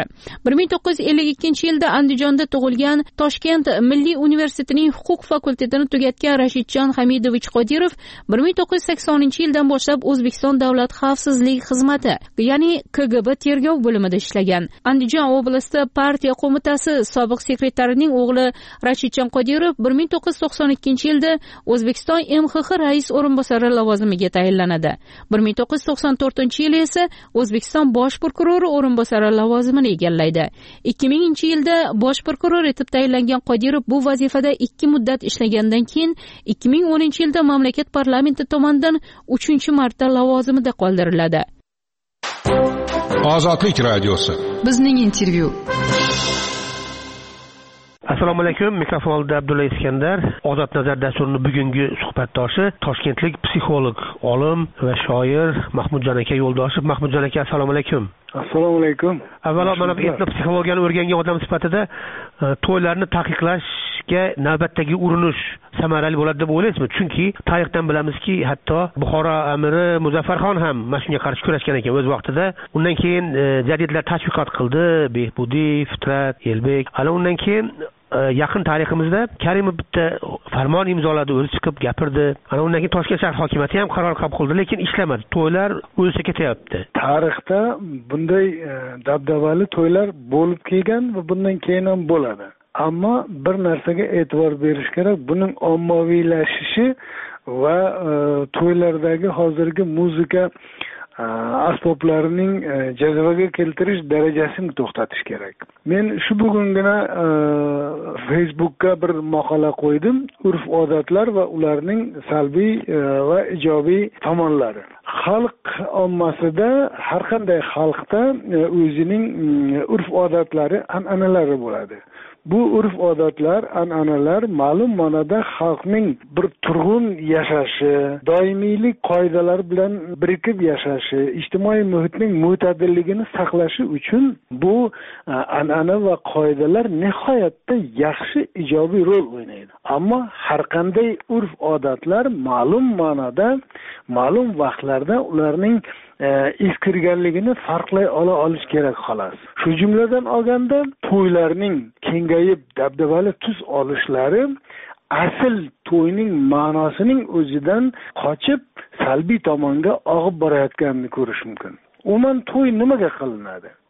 1952-yilda Andijonda tug'ilgan, Toshkent Milliy universitetining huquq fakultetini tugatgan Rashidjon Hamidovich Qodirov 1980-yildan boshlab O'zbekiston Davlat xavfsizlik xizmati, ya'ni KGB tergov bo'limida ishlagan. Andijon oblasti partiya qo'mitasi sobiq sekretarining o'g'li Rashidjon Qodirov 1992-yilda O'zbekiston MXX rais o'rinbosari lavozimiga tayinlanadi. 1994-yil esa O'zbekiston bosh prokurori o'rinbosari lavozimini egallaydi. 2000-yilda bosh prokuror etib tayinlangan Qodirov bu vazifada 2 muddat ishlagandan keyin 2010-yilda mamlakat parlamenti tomonidan 3-marta lavozimida qoldiriladi. Ozodlik radiosi. Bizning intervyu. Assalomu alaykum. Mikrofonda Abdulla Iskandar. Ozod nazar dasturining bugungi suhbatdoshi Toshkentlik psixolog, olim va shoir Mahmudjon aka Yo'ldoshev. Mahmudjon aka, assalomu alaykum. Assalomu alaykum. Avvalo, mana bu etnopsixologiyani o'rgangan odam sifatida to'ylarni taqiqlashga navbatdagi urinish samarali bo'ladi deb o'ylaysizmi? Chunki tarixdan bilamizki, hatto Buxoro amiri Muzaffarxon ham mana shunga qarshi kurashgan ekan o'z vaqtida. Undan keyin jadidlar tashviqot qildi, Behbudiy, Fitrat, Elbek. Ana undan keyin yaqin tariximizda Karimov bitta farmon imzoladi, o'zi chiqib gapirdi. Ana undan keyin Toshkent shahar hokimiyati ham qaror qabul qildi, lekin ishlamadi. To'ylar o'lsa ketyapti. Tarixda bunday dabdabali to'ylar bo'lib kelgan va bundan keyin ham bo'ladi. Ammo bir narsaga e'tibor berish kerak, buning ommaviylashishi va to'ylardagi hozirgi muzika asboblarining jazavaga keltirish darajasini to'xtatish kerak. Men shu bugungina Facebookka bir maqola qo'ydim, urf-odatlar va ularning salbiy va ijobiy tomonlari. Xalq ommasida, har qanday xalqda o'zining urf-odatlari, an'analari bo'ladi. Bu urf-odatlar, an'analar ma'lum ma'noda xalqning bir turg'un yashashi, doimiylik qoidalari bilan birikib yashashi, ijtimoiy muhitning mo'tadilligini saqlashi uchun bu an'ana va qoidalar nihoyatda yaxshi ijobiy rol o'ynaydi. Ammo har qanday urf-odatlar ma'lum ma'noda, ma'lum vaqtlarda ularning eskirganligini farqlay olish kerak xolos. Shu jumladan olganda to'ylarning kengayib dabdabali tus olishlari asl to'yning ma'nosining o'zidan qochib salbiy tomonga og'ib borayotganini ko'rish mumkin. Umuman to'y nimaga qilinadi?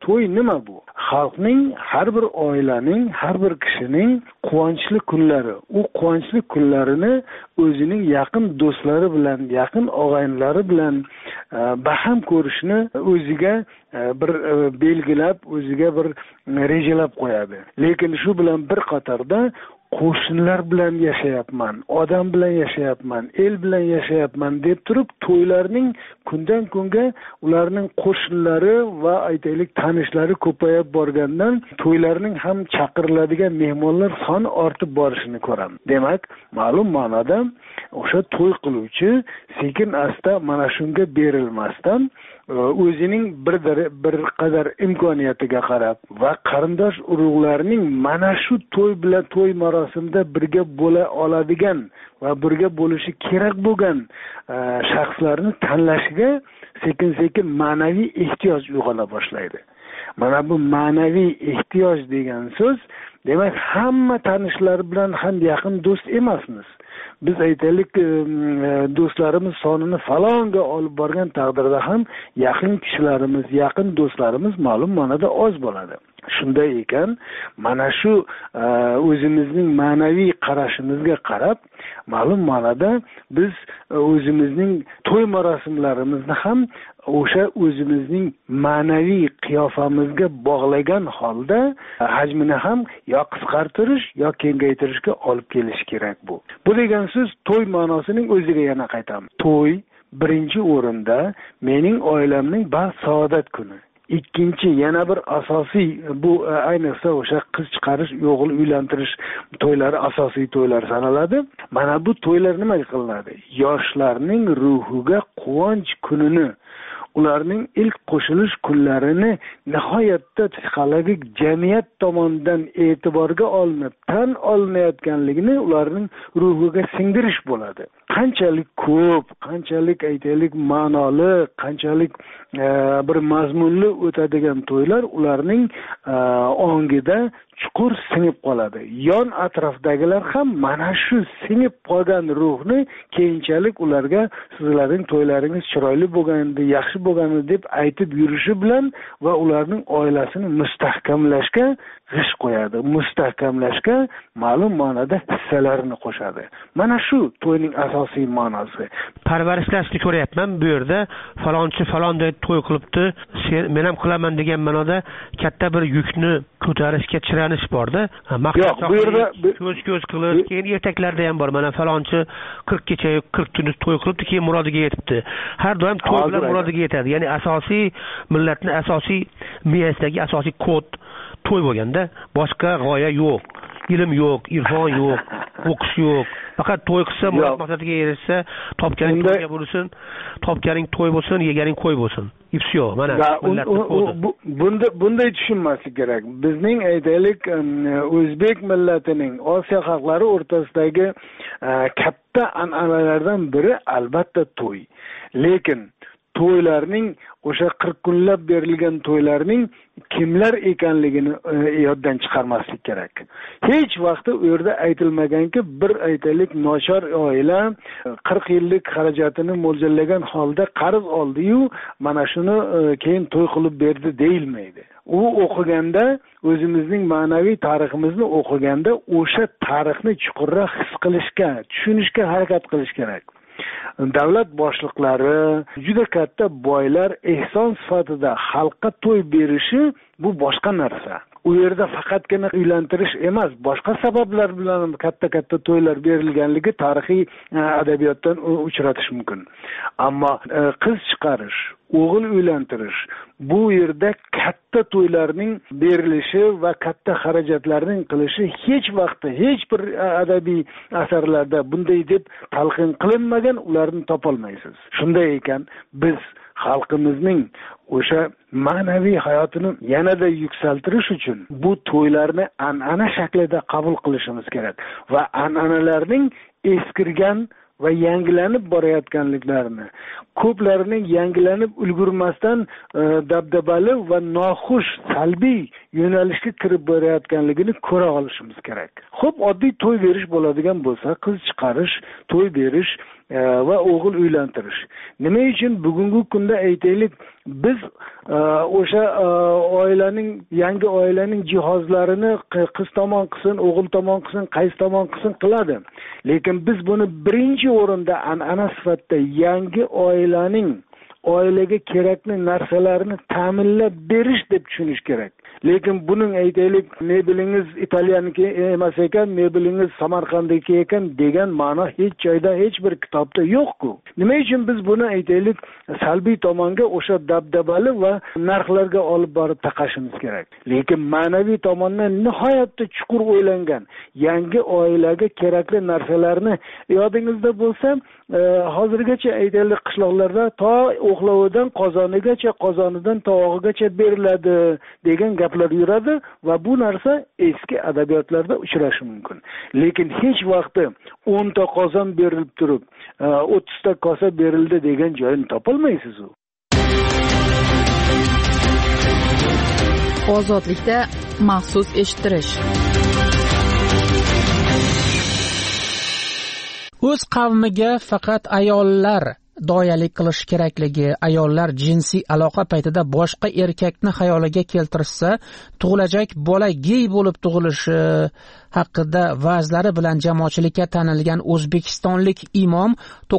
to'y nima bu? Xalqning, har bir oilaning, har bir kishining quvonchli kunlari. U quvonchli kunlarini o'zining yaqin do'stlari bilan, yaqin og'aynilari bilan baham ko'rishni o'ziga bir belgilab, o'ziga bir rejalab qo'yadi. Lekin shu bilan bir qatorda qo'shnilar bilan yashayapman, odam bilan yashayapman, el bilan yashayapman deb turib, to'ylarning kundan kunga ularning qo'shnilari va aytaylik tanishlari ko'payib borgandan to'ylarning ham chaqiriladigan mehmonlar soni ortib borishini ko'ramiz. Demak, ma'lum ma'noda o'sha to'y qiluvchi sekin asta mana shunga berilmasdan o'zining bir qadar imkoniyatiga qarab va qarindosh urug'larning mana shu to'y bilan to'y marosimida birga bo'la oladigan va birga bo'lishi kerak bo'lgan shaxslarni tanlashiga sekin ma'naviy ehtiyoj uyg'ona boshlaydi. Mana bu ma'naviy ehtiyoj degan so'z, demak, hamma tanishlar bilan ham yaqin do'st emasmiz. Biz aytaylik, do'stlarimiz sonini falonga olib borgan taqdirda ham yaqin kishilarimiz, yaqin do'stlarimiz ma'lum ma'noda oz bo'ladi. Shunday ekan, mana shu o'zimizning ma'naviy qarashimizga qarab, ma'lum ma'noda biz o'zimizning to'y marosimlarimizni ham o'sha o'zimizning ma'naviy qiyofamizga bog'lagan holda hajmini ham yo qisqartirish yo kengaytirishga olib kelish kerak bu. Bu degan so'z to'y ma'nosining o'ziga yana qaytamiz. To'y birinchi o'rinda mening oilamning baxt saodat kuni. Ikkinchi yana bir asosiy, bu ayniqsa o'sha qiz chiqarish, o'g'il uylantirish to'ylari asosiy to'ylar sanaladi. Mana bu to'ylar nima qilinadi? Yoshlarning ruhiga quvonch kunini, ularning ilk qo'shilish kunlarini nihoyatda psixologik jamiyat tomonidan e'tiborga olinib, tan olinayotganligini ularning ruhiga singdirish bo'ladi. Qanchalik ko'p, qanchalik aytaylik ma'noli, qanchalik bir mazmunli o'tadigan to'ylar ularning ongida chuqur singib qoladi. Yon atrofdagilar ham mana shu singib qolgan ruhni keyinchalik ularga sizlarning to'ylaringiz chiroyli bo'lgandi, yaxshi bo'lgandi deb aytib yurishi bilan va ularning oilasini mustahkamlashga g'ish qo'yadi, mustahkamlashga ma'lum ma'noda hissalarini qo'shadi. Mana shu to'yning asosiy ma'nosi. Parvarishlashni ko'ryapman bu yerda, falonchi falonday to'y qilibdi, men ham qilaman degan ma'noda katta bir yukni ko'tarishga chiranish borda. Yo'q, bu yerda ko'z qilish, keyin ertaklarda ham bor. Mana falonchi 40 kecha 40 kun to'y qilibdi, keyin murodiga yetibdi. Har doim to'y bilan murodiga yetadi. Ya'ni asosiy millatning asosiy miyasidagi asosiy kod to'y bo'lganda boshqa g'oya yo'q. Ilm yo'q, irfon yo'q, o'qish yo'q. Faqat to'y qilsa, murod maqsadiga erishsa, topganing to'yga bo'lsin, topganing to'y bo'lsin, yeganing qo'y bo'lsin. Ifsyo, mana bunday tushunmaslik kerak. Bizning aytaylik o'zbek millatining Osiyo xalqlari o'rtasidagi katta an'analardan biri albatta to'y. Lekin to'ylarning o'sha 40 kunlab berilgan to'ylarning kimlar ekanligini yoddan chiqarmaslik kerak. Hech vaqtda u yerda aytilmaganki, bir aytaylik nochor oila 40 yillik xarajatini mo'ljallagan holda qarz oldi-yu, mana shuni keyin to'y qilib berdi deyilmaydi. U o'qiganda, o'zimizning ma'naviy tariximizni o'qiganda o'sha tarixni chuqurroq his qilishga, tushunishga harakat qilish kerak. Davlat boshliqlari, juda katta boylar ehson sifatida xalqqa to'y berishi bu boshqa narsa. U yerda faqatgina uylantirish emas, boshqa sabablar bilan katta to'ylar berilganligi tarixiy adabiyotdan uchratish mumkin. Ammo qiz chiqarish, o'g'il uylantirish, bu yerda katta to'ylarning berilishi va katta xarajatlarning qilishi hech vaqtda hech bir adabiy asarlarda bunday deb talqin qilinmagan, ularni topolmaysiz. Shunday ekan, biz xalqimizning o'sha ma'naviy hayotini yanada yuksaltirish uchun bu to'ylarni an'ana shaklida qabul qilishimiz kerak va an'analarning eskirgan va yangilanib borayotganliklarini, ko'plarining yangilanib ulgurmasdan dabdabali va noxush salbiy yo'nalishga kirib borayotganligini ko'ra olishimiz kerak. Xo'p, oddiy to'y berish bo'ladigan bo'lsa, qiz chiqarish, to'y berish va o'g'il uylantirish. Nima uchun bugungi kunda aytaylik, biz o'sha oilaning, yangi oilaning jihozlarini qiz tomon qilsin, o'g'il tomon qilsin, qaysi tomon qilsin qiladi. Lekin biz buni birinchi o'rinda an'ana sifatida yangi oilaning oilaga kerakli narsalarini ta'minlab berish deb tushunish kerak. Lekin buning aytaylik, mebelingiz italyaniki emas ekan, mebelingiz Samarqandniki ekan degan ma'no hech joyda, hech bir kitobda yo'q-ku. Nima uchun biz buni aytaylik salbiy tomonga, o'sha dabdabali va narxlarga olib borib taqashimiz kerak. Lekin ma'naviy tomondan nihoyatda chuqur o'ylangan yangi oilaga kerakli narsalarni yodingizda bo'lsa, hozirgacha aytaylik qishloqlarda to o'qlovidan qozonigacha, qozonidan tovog'igacha beriladi degan gaplar yuradi va bu narsa eski adabiyotlarda uchrashi mumkin. Lekin hech vaqtda 10 ta qozon berilib turib, 30 ta kosa berildi degan joyini topolmaysiz u. Ozodlikda maxsus eshittirish. O'z qavmiga faqat ayollar doyalik qilish kerakligi, ayollar jinsiy aloqa paytida boshqa erkakni xayoliga keltirsa, tug'ilajak bola gey bo'lib tug'ilishi haqida va'zlari bilan jamoatchilikka tanilgan o'zbekistonlik imom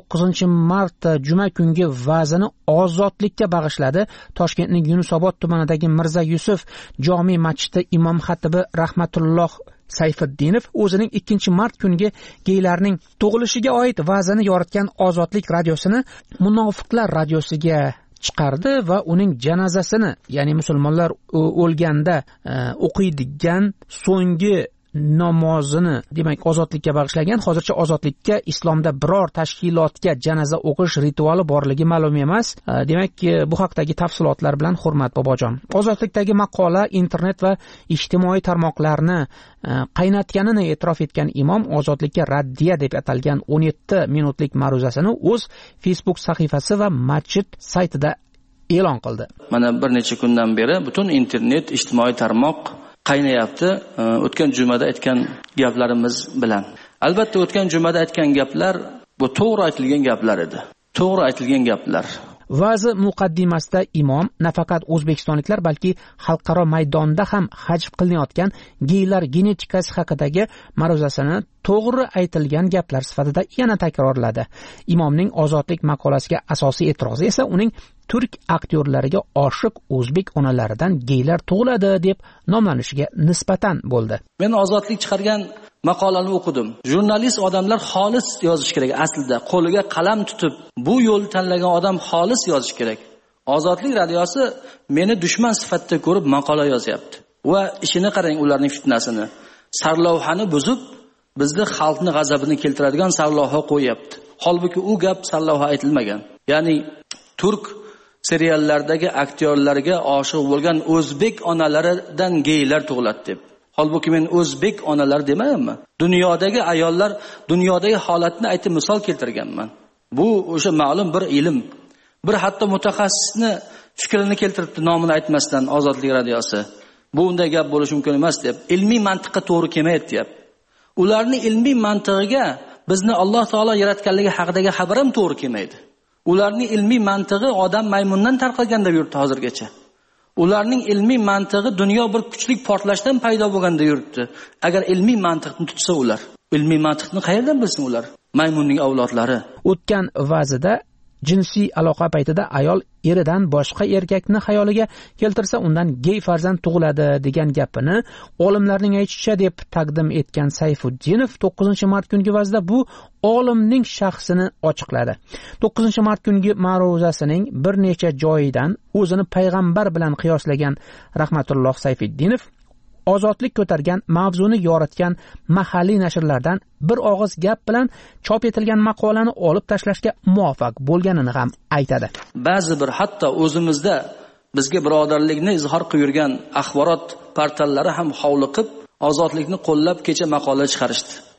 9-mart juma kungi va'zini ozodlikka bag'ishladi. Toshkentning Yunusobod tumanidagi Mirza Yusuf jome masjidi imom xatibi Rahmatulloh Sayfiddinov o'zining 2-mart kungi geylarning tug'ilishiga oid va'zini yoritgan Ozodlik radiosini Munofiqlar radiosiga chiqardi va uning janozasini, ya'ni musulmonlar o'lganda o'qiydigan so'nggi namozini, demak, ozodlikka bag'ishlagan. Hozircha ozodlikka islomda biror tashkilotga janoza o'qish rituali borligi ma'lum emas. Demak, bu haqdagi tafsilotlar bilan Hurmat bobojon. Ozodlikdagi maqola internet va ijtimoiy tarmoqlarni qaynatganini e'tirof etgan imom ozodlikka raddiya deb atalgan 17 minutlik ma'ruzasini o'z Facebook sahifasi va masjid saytida e'lon qildi. Mana bir necha kundan beri butun internet, ijtimoiy tarmoq qaynayapti o'tgan jumada aytgan gaplarimiz bilan. Albatta o'tgan jumada aytgan gaplar bu to'g'ri aytilgan gaplar edi. To'g'ri aytilgan gaplar. Va'zi muqaddimasida imom nafaqat o'zbekistonliklar, balki xalqaro maydonda ham hajv qilinayotgan geylar genetikasi haqidagi ma'ruzasini to'g'ri aytilgan gaplar sifatida yana takrorladi. Imomning ozodlik maqolasiga asosiy e'tirozi esa uning turk aktyorlariga oshiq o'zbek onalaridan geylar tug'iladi deb nomlanishiga nisbatan bo'ldi. Men ozodlik chiqargan maqolani o'qidim. Jurnalist odamlar xolis yozish kerak aslida. Qo'liga qalam tutib, bu yo'lni tanlagan odam xolis yozish kerak. Ozodlik radiosi meni dushman sifatida ko'rib maqola yozyapti. Va ishini qarang, ularning fitnasini. Sarlavhani buzib, bizni xalqni g'azabini keltiradigan sarlavha qo'yapti. Holbuki u gap sarlavha aytilmagan. Ya'ni turk seriallardagi aktyorlarga oshiq bo'lgan o'zbek onalaridan geylar tug'iladi deb. Holbuki men o'zbek onalar demayapman. Dunyodagi ayollar, dunyodagi holatni aytib misol keltirganman. Bu o'sha ma'lum bir ilm. Bir hatto mutaxassisni fikrini keltiribdi nomini aytmasdan Ozodlik radiosi. Bu unday gap bo'lishi mumkin emas deb. Ilmiy mantiqqa to'g'ri kelmaydi deb. Ularning ilmiy mantig'iga bizni Alloh taolo yaratganligi haqidagi xabar ham to'g'ri kelmaydi. Ularning ilmiy mantig'i odam maymundan tarqalgan deb yuribdi hozirgacha. Ularning ilmiy mantig'i dunyo bir kuchli portlashdan paydo bo'lganda yuribdi. Agar ilmiy mantiqni tutsa ular, ilmiy mantiqni qayerdan bilsin ular? Maymunning avlodlari. O'tgan va'zida jinsiy aloqa paytida ayol eridan boshqa erkakni xayoliga keltirsa undan gey farzand tug'iladi degan gapini olimlarning aytishicha deb taqdim etgan Sayfiddinov 9-mart kungi va'zida bu olimning shaxsini ochiqladi. 9-mart kungi ma'ruzasining bir necha joyidan o'zini payg'ambar bilan qiyoslagan Rahmatulloh Sayfiddinov ozodlik ko'targan mavzuni yoritgan mahalliy nashrlardan bir og'iz gap bilan chop etilgan maqolani olib tashlashga muvaffaq bo'lganini ham aytadi. Ba'zi bir hatto o'zimizda bizga birodarlikni izhor qilib yurgan axborot portallari ham hovliqib ozodlikni qo'llab kecha maqola chiqarishdi.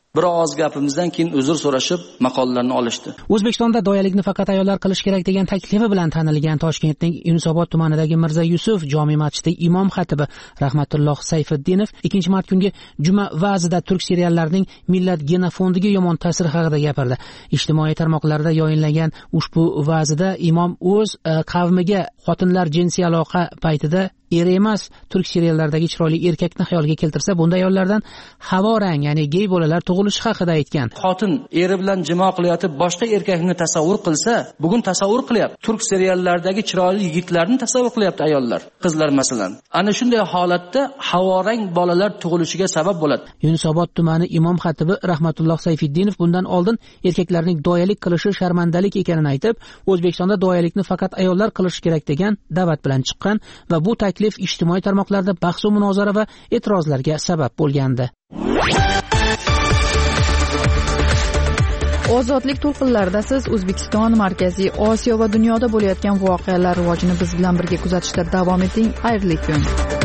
bir oz gapimizdan keyin uzr so'rashib maqolalarni olishdi. O'zbekistonda doyalikni faqat ayollar qilish kerak degan taklifi bilan tanilgan Toshkentning Yunusobod tumanidagi Mirza Yusuf jome masjidi imom xatibi Rahmatulloh Sayfiddinov 2-mart kungi juma va'zida turk seriallarining millat genofondiga yomon ta'sir haqida gapirdi. Ijtimoiy tarmoqlarda yoyinlangan ushbu va'zida imom o'z qavmiga xotinlar jinsiy aloqa paytida eri emas turk seriallaridagi chiroyli erkakni xayolga keltirsa, bunda ayollardan havorang, ya'ni gey bolalar tug'ilishi haqida aytgan. Xotin eri bilan jimo qilayotib boshqa erkakni tasavvur qilsa, bugun tasavvur qilyapti. Turk seriallaridagi chiroyli yigitlarni tasavvur qilyapti ayollar, qizlar masalan. Ana shunday holatda havorang bolalar tug'ilishiga sabab bo'ladi. Yunusobod tumani imom xatibi Rahmatulloh Sayfiddinov bundan oldin erkaklarning doyalik qilishi sharmandalik ekanini aytib, O'zbekistonda doyalikni faqat ayollar qilishi kerak degan da'vat bilan chiqqan va bu taklif ijtimoiy tarmoqlarda bahs va munozara va e'tirozlarga sabab bo'lgandi. Ozodlik to'lqinlarida siz O'zbekiston, Markaziy Osiyo va dunyoda bo'layotgan voqealar rivojini biz bilan birga kuzatishda davom eting. Xayrli kun.